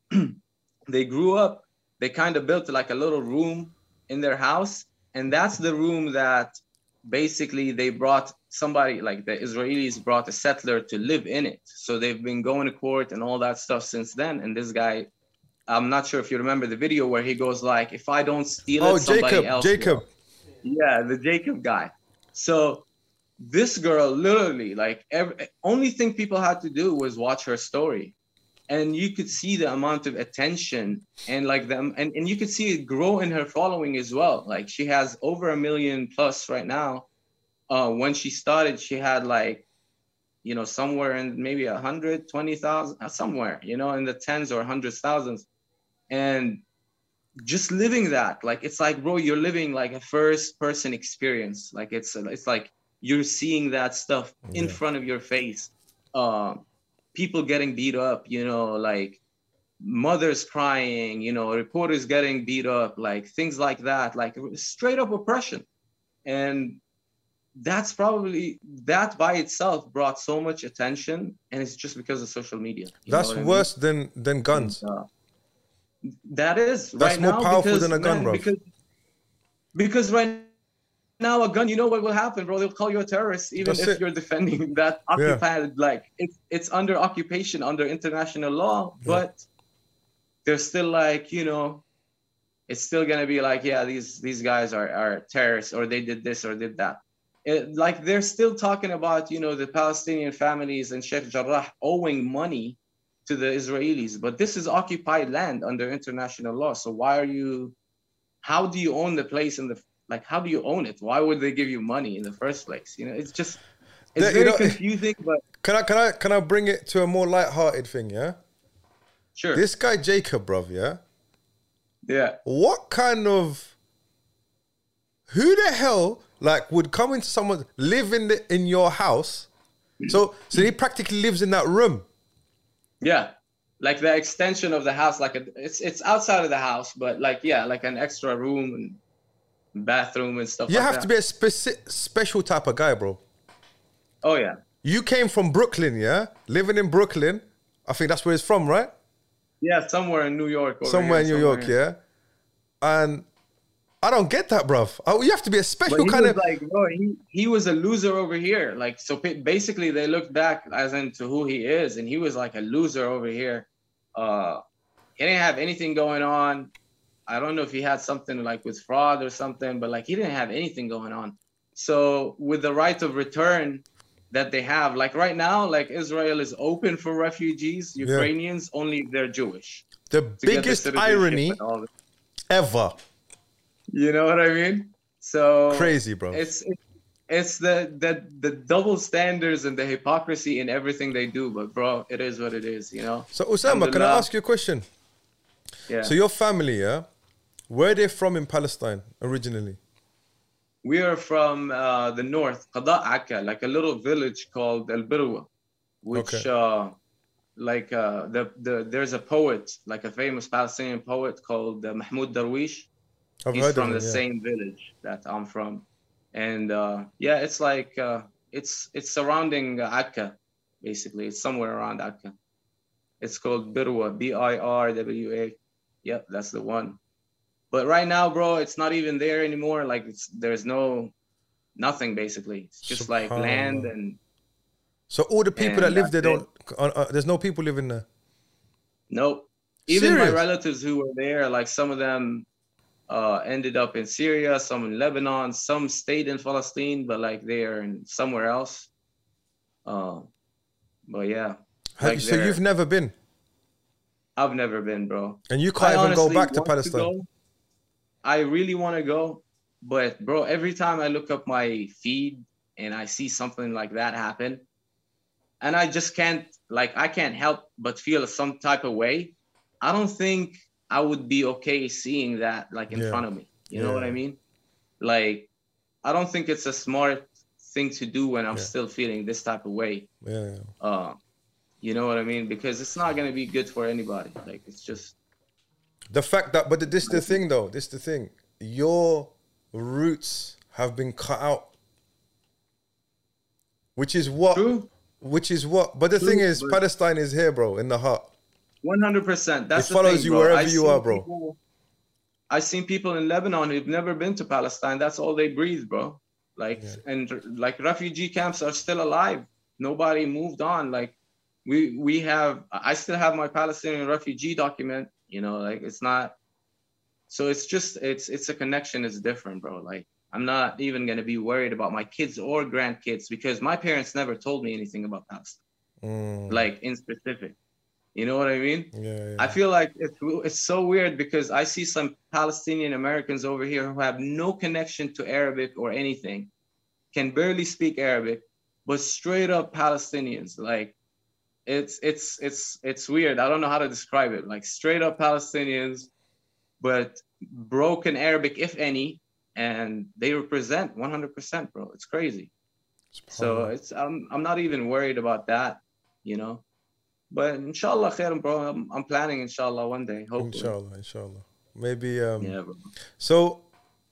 They grew up. They kind of built like a little room in their house, and that's the room that basically they brought somebody, like the Israelis brought a settler to live in it. So they've been going to court and all that stuff since then. And this guy, I'm not sure if you remember the video where he goes like, if I don't steal oh it, somebody Jacob, else Jacob, will. Yeah, the Jacob guy. So this girl literally, like, every only thing people had to do was watch her story. And you could see the amount of attention and like them, and, and you could see it grow in her following as well. Like, she has over a million plus right now. Uh, when she started, she had like, you know, somewhere in maybe a hundred twenty thousand, somewhere, you know, in the tens or hundreds thousands. And just living that, like, it's like, bro, you're living like a first person experience. Like, it's it's like you're seeing that stuff in Yeah. front of your face. Um, people getting beat up, you know, like mothers crying, you know, reporters getting beat up, like things like that, like straight up oppression. And that's probably, that by itself brought so much attention, and it's just because of social media. You that's know what I mean? worse than than guns. Uh, that is That's right more now powerful because, than a gun, man, bro. because because right now a gun, you know what will happen, bro? They'll call you a terrorist, even That's if it. you're defending that occupied. Like, it's it's under occupation under international law, but they're still like, you know, it's still gonna be like, yeah, these these guys are are terrorists, or they did this or did that. It, like, they're still talking about, you know, the Palestinian families and Sheikh Jarrah owing money to the Israelis, but this is occupied land under international law. So why are you? How do you own the place in the like? How do you own it? Why would they give you money in the first place? You know, it's just it's That- you very know- confusing. But Can I can I can I bring it to a more light-hearted thing? Yeah, sure, this guy Jacob, bruv. Yeah, yeah. what kind of who the hell like would come into someone live in the in your house? So so he practically lives in that room. Yeah, like the extension of the house, like a, it's it's outside of the house, but like, yeah, like an extra room and bathroom and stuff. You like have that. to be a speci- special type of guy, bro. Oh yeah, You came from Brooklyn, yeah, living in Brooklyn. I think that's where he's from, right? yeah, somewhere in New York. over Somewhere in here, New York, somewhere. yeah. And I don't get that, bruv. Oh, you have to be a But special he kind was of. like, bro, he, he was a loser over here. Like, so pa- basically they looked back as into who he is, and he was like a loser over here. Uh, he didn't have anything going on. I don't know if he had something like with fraud or something, but like, he didn't have anything going on. So with the right of return that they have, like right now, like Israel is open for refugees, Ukrainians, only if they're Jewish. The to get the biggest citizenship irony and all that. ever. You know what I mean? So Crazy, bro. It's it's, it's the, the the double standards and the hypocrisy in everything they do. But bro, it is what it is, you know. So Osama, can I Alhamdulillah. ask you a question? Yeah. So your family, yeah, where they from in Palestine originally? We are from uh, the north, Qada Akka, like a little village called Al Birwa, which Okay. uh, like uh, the the there's a poet, like a famous Palestinian poet called uh, Mahmoud Darwish. I've He's heard from of the him, yeah. same village that I'm from, and uh, yeah, it's like uh, it's it's surrounding uh, Akka, basically. It's somewhere around Akka. It's called Birwa, B I R W A. Yep, that's the one. But right now, bro, it's not even there anymore. Like it's there's no nothing basically. It's just like land Subhanallah. and So all the people And that live there that's don't. Uh, uh, there's no people living there. nope. Even my Serious? relatives who were there, like some of them uh, ended up in Syria, some in Lebanon, some stayed in Palestine, but like they're in somewhere else. Uh, but yeah, Have like you, so they're- you've never been, I've never been, bro. and you I can't even go honestly back to want Palestine. go. I really want to go, but bro, every time I look up my feed and I see something like that happen, and I just can't, like, I can't help but feel some type of way. I don't think I would be okay seeing that, like, in Yeah. front of me. You know what I Yeah. mean? Like, I don't think it's a smart thing to do when I'm Yeah. still feeling this type of way. Yeah. Uh, you know what I mean? Because it's not gonna be good for anybody. Like, it's just. The fact that, but this the thing though. This the thing. Your roots have been cut out, which is what. True. Which is what. But the True, thing is, but- Palestine is here, bro, in the heart. One hundred percent. That's It the follows thing, you bro. wherever I you seen are, bro. people- I seen people in Lebanon who've never been to Palestine. That's all they breathe, bro. Like, Yeah. and like refugee camps are still alive. Nobody moved on. Like, we we have. I still have my Palestinian refugee document. You know, like it's not. So it's just it's it's a connection. It's different, bro. Like, I'm not even gonna be worried about my kids or grandkids because my parents never told me anything about Palestine, Mm, like in specific. You know what I mean? yeah, yeah. I feel like it's, it's so weird because I see some Palestinian Americans over here who have no connection to Arabic or anything, can barely speak Arabic, but straight up Palestinians. Like, it's it's it's it's weird. I don't know how to describe it. Like straight up Palestinians, but broken Arabic, if any, and they represent one hundred percent, bro. It's crazy. So it's I'm I'm not even worried about that, you know. But inshallah khair, bro. I'm, I'm planning inshallah one day, hopefully. Inshallah, inshallah. Maybe. Um, Yeah, bro. So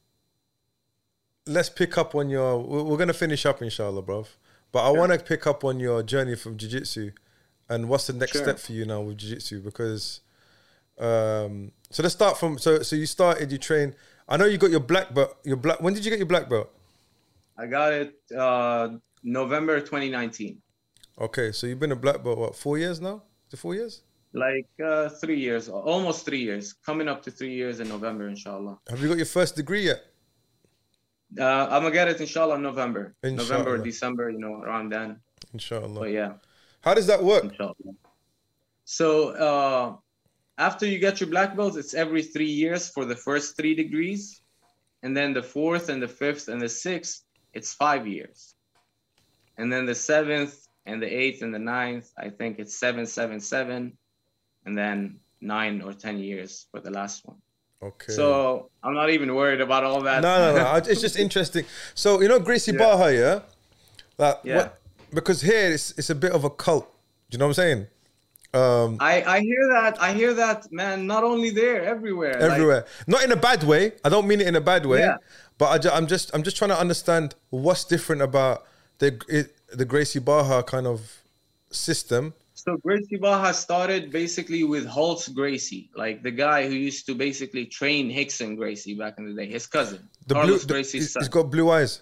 let's pick up on your. We're we're gonna finish up, inshallah, bro. But I want to pick up on your journey from jiu-jitsu, and what's the next Sure. step for you now with jiu-jitsu? Because, um, so let's start from. So so you started, you train. I know you got your black belt. Your black. When did you get your black belt? I got it uh, November twenty nineteen. Okay, so you've been a black belt what? Four years now? Is it four years? Like uh, three years, almost three years, coming up to three years in November, inshallah. Have you got your first degree yet? Uh, I'm gonna get it inshallah in November, Inshallah. November, December, you know, around then. Inshallah. But yeah, How does that work? inshallah. So uh, after you get your black belt, it's every three years for the first three degrees, and then the fourth and the fifth and the sixth, it's five years, and then the seventh and the eighth and the ninth, I think it's seven, seven, seven, and then nine or ten years for the last one. Okay. So I'm not even worried about all that. No, no, no. I- It's just interesting. So you know Gracie Yeah. Barra, yeah, like Yeah. what? Because here it's it's a bit of a cult. Do you know what I'm saying? Um, I, I hear that. I hear that, man. Not only there, everywhere. Like, everywhere, not in a bad way. I don't mean it in a bad way. Yeah. But I ju- I'm just I'm just trying to understand what's different about the it, the Gracie Barra kind of system. so Gracie Baja started basically with Holtz Gracie, like the guy who used to basically train Hickson Gracie back in the day, his cousin. The blue, Carlos the, Gracie's he's son. he's got blue eyes.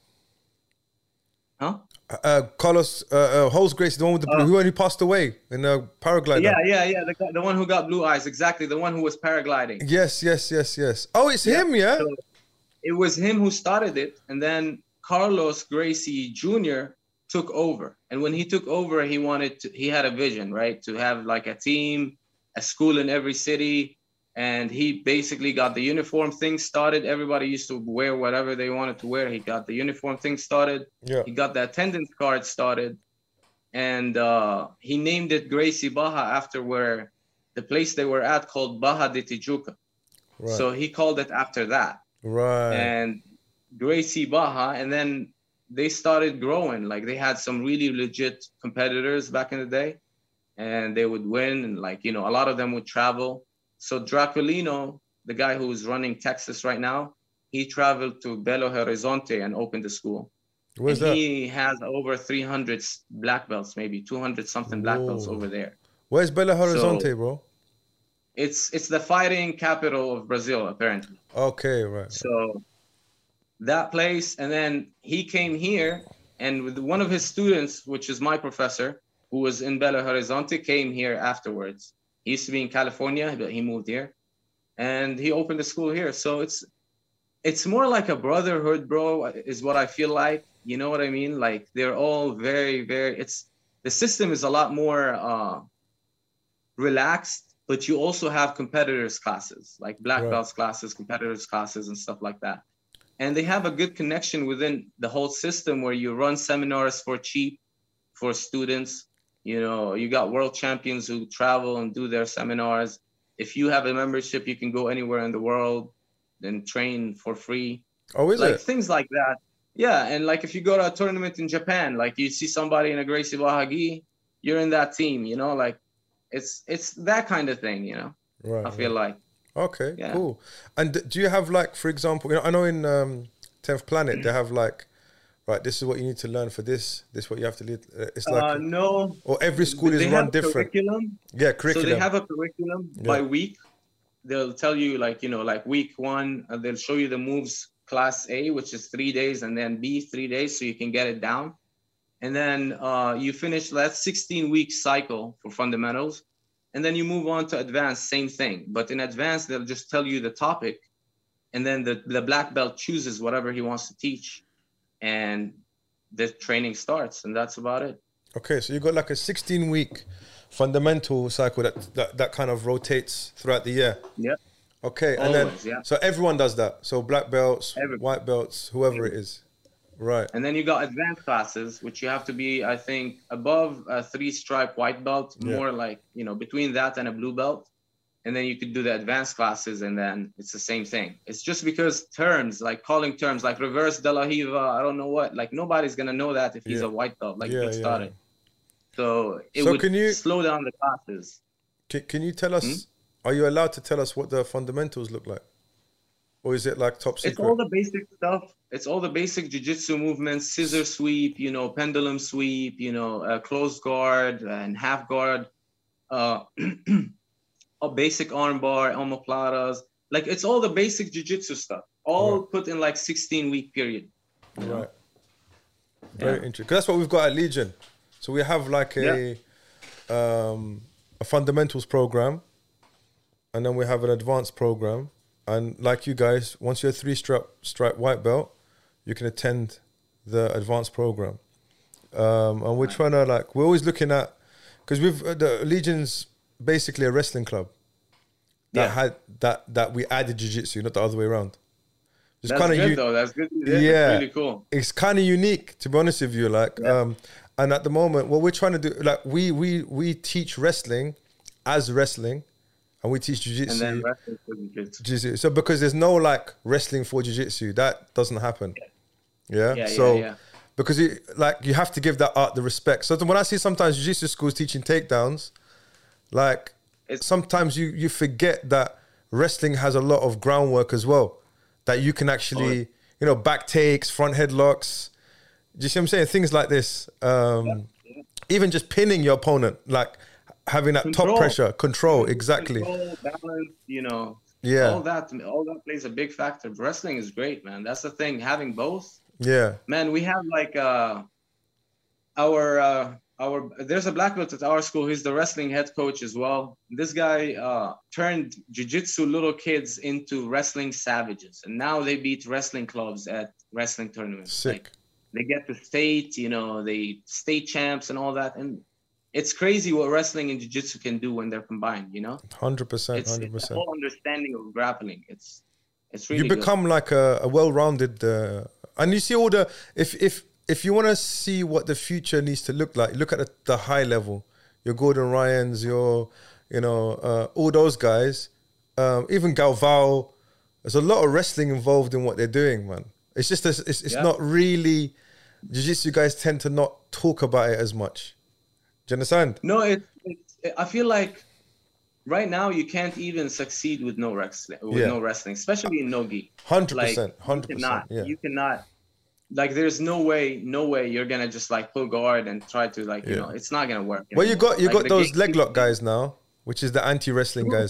Huh? Uh, Carlos uh, uh, Holmes Gracie, the one with the blue, Oh. who only passed away in a paraglider. Yeah, yeah, yeah. The, guy- the one who got blue eyes, exactly. The one who was paragliding. Yes, yes, yes, yes. Oh, it's Yeah. him, yeah. So it was him who started it, and then Carlos Gracie Junior took over. And when he took over, he wanted to, he had a vision, right? To have like a team, a school in every city. And he basically got the uniform thing started. Everybody used to wear whatever they wanted to wear. He got the uniform thing started. Yeah. He got the attendance card started. And uh, he named it Gracie Baja after where the place they were at called Baja de Tijuca. Right. So he called it after that. right. And Gracie Baja, and then they started growing. Like they had some really legit competitors back in the day, and they would win. And like, you know, a lot of them would travel. So Draculino, the guy who's running Texas right now, he traveled to Belo Horizonte and opened the school. Where's and that? he has over three hundred black belts, maybe two hundred something black belts Whoa. over there. Where's Belo Horizonte, So- bro? it's it's the fighting capital of Brazil, apparently. Okay, right. So that place, and then he came here, and with one of his students, which is my professor, who was in Belo Horizonte, came here afterwards. He used to be in California, but he moved here, and he opened a school here. So it's it's more like a brotherhood, bro, is what I feel like. You know what I mean? Like they're all very, very. It's the system is a lot more uh, relaxed, but you also have competitors classes, like black Right. belts classes, competitors classes, and stuff like that. And they have a good connection within the whole system where you run seminars for cheap for students. You know, you got world champions who travel and do their seminars. If you have a membership, you can go anywhere in the world and train for free. Oh, is Like it? things like that. Yeah, and like if you go to a tournament in Japan, like you see somebody in a Gracie Bahagi, you're in that team, you know, like it's it's that kind of thing, you know. Right. I feel like. Okay, Yeah. cool. And d- do you have like, for example, you know, I know in um, tenth Planet they have like, right, this is what you need to learn for this. This is what you have to lead. Uh, It's like, Uh, no, or every school is they run have a different. curriculum. Yeah, So curriculum. they have a curriculum by week. They'll tell you like, you know, like week one, uh, they'll show you the moves class A, which is three days, and then B, three days, so you can get it down. And then uh, you finish that sixteen week cycle for fundamentals. And then you move on to advanced, same thing. But in advanced, they'll just tell you the topic. And then the, the black belt chooses whatever he wants to teach. And the training starts, and that's about it. Okay, so you got like a sixteen week fundamental cycle that, that that kind of rotates throughout the year. Yeah. Okay, and then Always, yeah. so everyone does that. So black belts, Every- white belts, whoever it is. Right. And then you got advanced classes, which you have to be, I think, above a three stripe white belt, Yeah. more like, you know, between that and a blue belt. And then you could do the advanced classes, and then it's the same thing. It's just because terms, like calling terms, like reverse de la Hiva, I don't know what, like nobody's going to know that if he's Yeah. a white belt, like Yeah, just yeah, started. So it So would can you- slow down the classes. Can, can you tell us, Hmm? are you allowed to tell us what the fundamentals look like? Or is it like top It's secret? all the basic stuff. It's all the basic jiu-jitsu movements, scissor sweep, you know, pendulum sweep, you know, uh, closed guard and half guard, uh, a basic armbar, omoplatas. Like it's all the basic jiu-jitsu stuff, all Right. put in like sixteen week period. you know? Right. Very Yeah. interesting. 'Cause that's what we've got at Legion. So we have like a um, a fundamentals program, and then we have an advanced program. And like you guys, once you're a three stripe stripe white belt, you can attend the advanced program. Um, and we're trying to like we're always looking at because we've uh, the Legion's basically a wrestling club that Yeah. had that that we added jiu-jitsu, not the other way around. It's That's kind good of though. That's good. That's Yeah. really cool. it's kind of unique, to be honest with you. Like, Yeah. um, and at the moment, what we're trying to do, like, we we we teach wrestling as wrestling, and we teach And jiu-jitsu. then wrestling for jiu-jitsu. jiu-jitsu. So because there's no like wrestling for jiu-jitsu, that doesn't happen. Yeah. Yeah, so yeah, yeah. because you like you have to give that art the respect. So when I see sometimes jiu-jitsu schools teaching takedowns, like It's- sometimes you you forget that wrestling has a lot of groundwork as well, that you can actually Oh. you know back takes, front headlocks. Do you see what I'm saying? Things like this. Um, Even just pinning your opponent, like having that top Control. pressure, control. Exactly. Control, balance, you know. Yeah. All that, all that plays a big factor. Wrestling is great, man. That's the thing. Having both, Yeah. man. We have like uh, our uh, our. There's a black belt at our school. He's the wrestling head coach as well. This guy uh, turned jiu-jitsu little kids into wrestling savages, and now they beat wrestling clubs at wrestling tournaments. Sick. Like, they get to state, you know, they state champs and all that, and it's crazy what wrestling and jiu-jitsu can do when they're combined. You know. Hundred percent. It's, Hundred it's a percent. whole understanding of grappling. It's it's really You good. become like a, a well-rounded, uh, and you see all the if if if you want to see what the future needs to look like, look at the, the high level. Your Gordon Ryans, your you know uh, all those guys, um, even Galvao. There's a lot of wrestling involved in what they're doing, man. It's just a, it's it's Yeah. not really jiu-jitsu guys tend to not talk about it as much. Do you understand? No, it, it's I feel like right now you can't even succeed with no wrestling, with Yeah. no wrestling, especially in no-gi. Hundred Like percent, you hundred cannot, percent. Yeah, you cannot. Like, there's no way, no way you're gonna just like pull guard and try to like, you Yeah. know, it's not gonna work. well, you anymore. got you Like, got the those game- leg lock guys now, which is the anti-wrestling guys.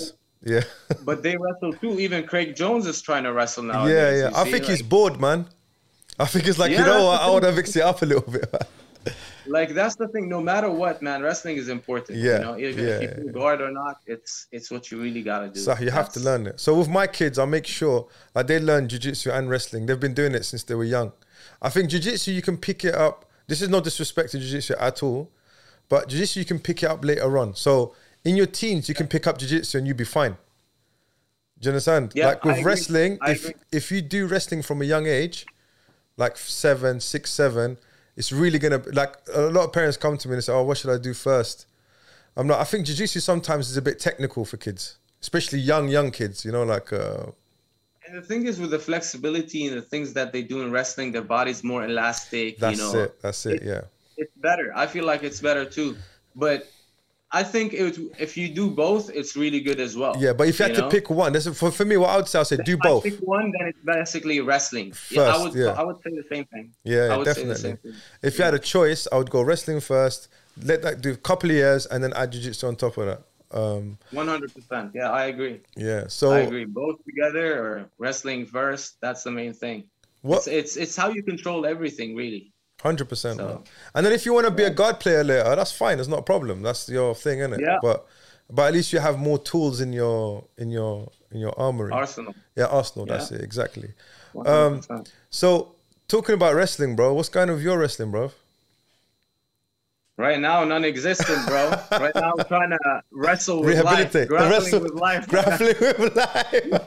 Yeah. but they wrestle too. Even Craig Jones is trying to wrestle now. Yeah, yeah. You I see, think he's like- bored, man. I think it's like, Yeah, you know that's what, the I want to mix it up a little bit, man. Like that's the thing. No matter what, man, wrestling is important. Yeah, You know, even yeah, if you yeah. feel guard or not, it's it's what you really gotta do. So you have to That's- learn it. So with my kids, I make sure like they learn jiu-jitsu and wrestling. They've been doing it since they were young. I think jiu-jitsu, you can pick it up. This is no disrespect to jiu-jitsu at all, but jiu-jitsu, you can pick it up later on. So in your teens, you can pick up jiu-jitsu and you'll be fine. Do you understand? Yeah, like I with agree. wrestling, I if agree. if you do wrestling from a young age, like seven, six, seven, it's really gonna like a lot of parents come to me and say, "Oh, what should I do first?" I'm not. I think jiu-jitsu sometimes is a bit technical for kids, especially young, young kids. You know, like uh, And the thing is, with the flexibility and the things that they do in wrestling, their body's more elastic. that's you know, it. That's it. Yeah. it's better. I feel like it's better too. But I think it, if you do both, it's really good as well. Yeah, but if you had to know? pick one, this is, for for me, what I would say, I say do If I both. pick one, then it's basically wrestling. yeah, I First, would, yeah. I would say the same thing. Yeah, I would say the definitely. same thing. If you had a choice, I would go wrestling first. Let that do a couple of years, and then add jiu-jitsu on top of that. Um, One hundred percent. Yeah, I agree. yeah. So I agree. Both together or wrestling first. That's the main thing. what? It's, it's it's how you control everything, really. Hundred percent. So- And then if you want to be a guard player later, that's fine. It's not a problem. That's your thing, isn't it? Yeah. But but at least you have more tools in your in your in your armory. Arsenal. Yeah, Arsenal. That's Yeah. it exactly. one hundred percent. So talking about wrestling, bro, what's going on with your wrestling, bro? Right now, non-existent, bro. Right now, I'm trying to wrestle with Rehabilitate. life, grappling Wrestle- with life. Grappling with life.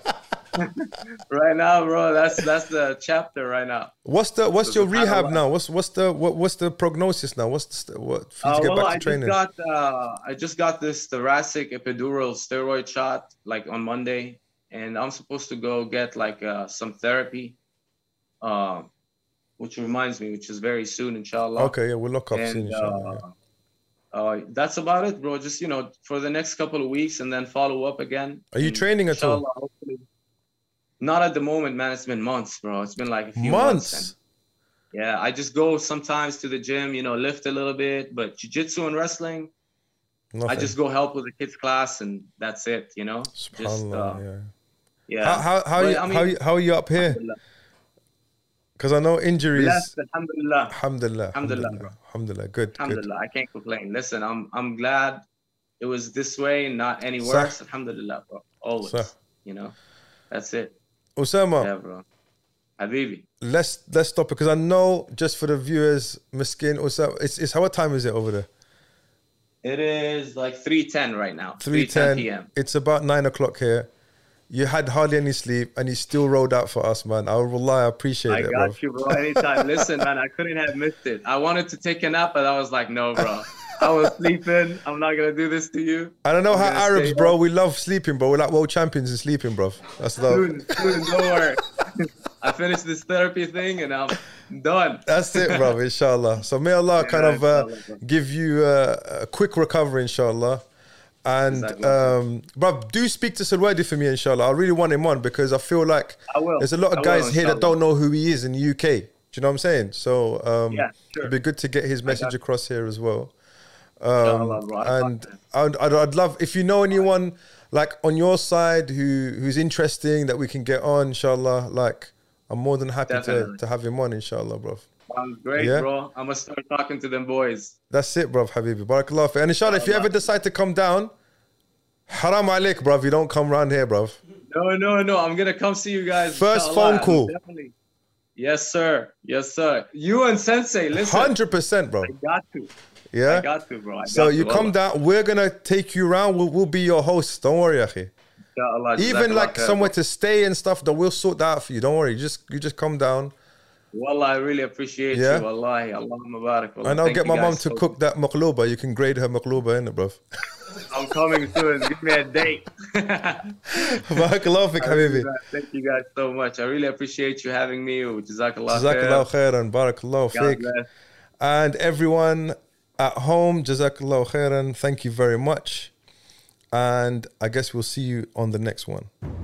Right now, bro. That's that's the chapter right now. What's the what's So your the battle rehab line. now? What's what's the what, what's the prognosis now? What's the, what for you Uh, to get well, back I to just training? got uh, I just got this thoracic epidural steroid shot like on Monday, and I'm supposed to go get like uh, some therapy, uh, which reminds me, which is very soon, inshallah. Okay, yeah, we'll lock up soon. And Inshallah, uh, uh, that's about it, bro. Just you know, for the next couple of weeks, and then follow up again. Are you And training at all? inshallah, hopefully- Not at the moment, man. It's been months, bro. It's been like a few months. Months. and- yeah, I just go sometimes to the gym, you know, lift a little bit, but jiu-jitsu and wrestling, Nothing. I just go help with the kids class and that's it, you know. Just Subhanallah, uh, yeah. yeah. How how how, But, you, I mean, how you how are you up here? Alhamdulillah. Because I know injuries. Blessed, alhamdulillah. Alhamdulillah. Alhamdulillah, Alhamdulillah. bro. Alhamdulillah. Good. Good. Alhamdulillah. I can't complain. Listen, I'm I'm glad it was this way, not any Sah. worse. Alhamdulillah, bro. Always. Sah. You know. That's it. Osama, Yeah, bro. Habibi. let's let's stop it because I know just for the viewers, Miskin, Osama, it's it's how what time is it over there? It is like three ten right now. Three ten p.m. It's about nine o'clock here. You had hardly any sleep and you still rolled out for us, man. I wallahi, I appreciate I it, got bro. you, bro. Anytime. Listen, man, I couldn't have missed it. I wanted to take a nap, but I was like, no, bro. I was sleeping. I'm not gonna do this to you. And I know I'm how gonna Arabs, stay bro, up. we love sleeping, bro. We're like world champions in sleeping, bro. That's love. Soon, soon, don't worry. I finished this therapy thing and I'm done. That's it, bro, inshallah. So may Allah Yeah, kind of uh, inshallah, bro. give you uh, a quick recovery, inshallah. And, Jazakallah. um, bro, do speak to Salwadi for me, inshallah. I really want him on because I feel like I will. there's a lot of I will, guys here that inshallah. don't know who he is in the U K. Do you know what I'm saying? So um, Yeah, sure. it'd be good to get his message you. across here as well. Inshallah, bro. I And got that. I'd, I'd, I'd love, if you know anyone like on your side who who's interesting that we can get on, inshallah, like I'm more than happy to, Definitely. to have him on, inshallah, bro. Sounds great, Yeah. bro. I'm gonna start talking to them boys. That's it, bruv, Habibi. Barakallah fi. And inshallah, if you ever decide to come down, haram alaik, bruv. You don't come round here, bruv. No, no, no. I'm gonna come see you guys. First inshallah. phone call. Definitely. Yes, sir. Yes, sir. You and Sensei, listen. one hundred percent, bro. I got to. Yeah? I got to, bro. I So got you to. come Wallah. down, we're going to take you around. We'll, we'll be your hosts. Don't worry, akhi. Inshallah, Even Jazakallah like khair. somewhere to stay and stuff, that we'll sort that out for you. Don't worry. You just, you just come down. Wallah, I really appreciate Yeah. you. Wallahi, Allah Mubarak. Wallah. And I'll Thank get you my mom guys to so cook that maqluba. You can grade her maqluba, innit, bruv? I'm coming soon. Give me a date. Barakallah fik, habibi. Thank you guys so much. I really appreciate you having me. Jazakallah Jazakallah khair. khairan. Barakallah God fik. bless. And everyone at home, Jazakallah khairan. Thank you very much. And I guess we'll see you on the next one.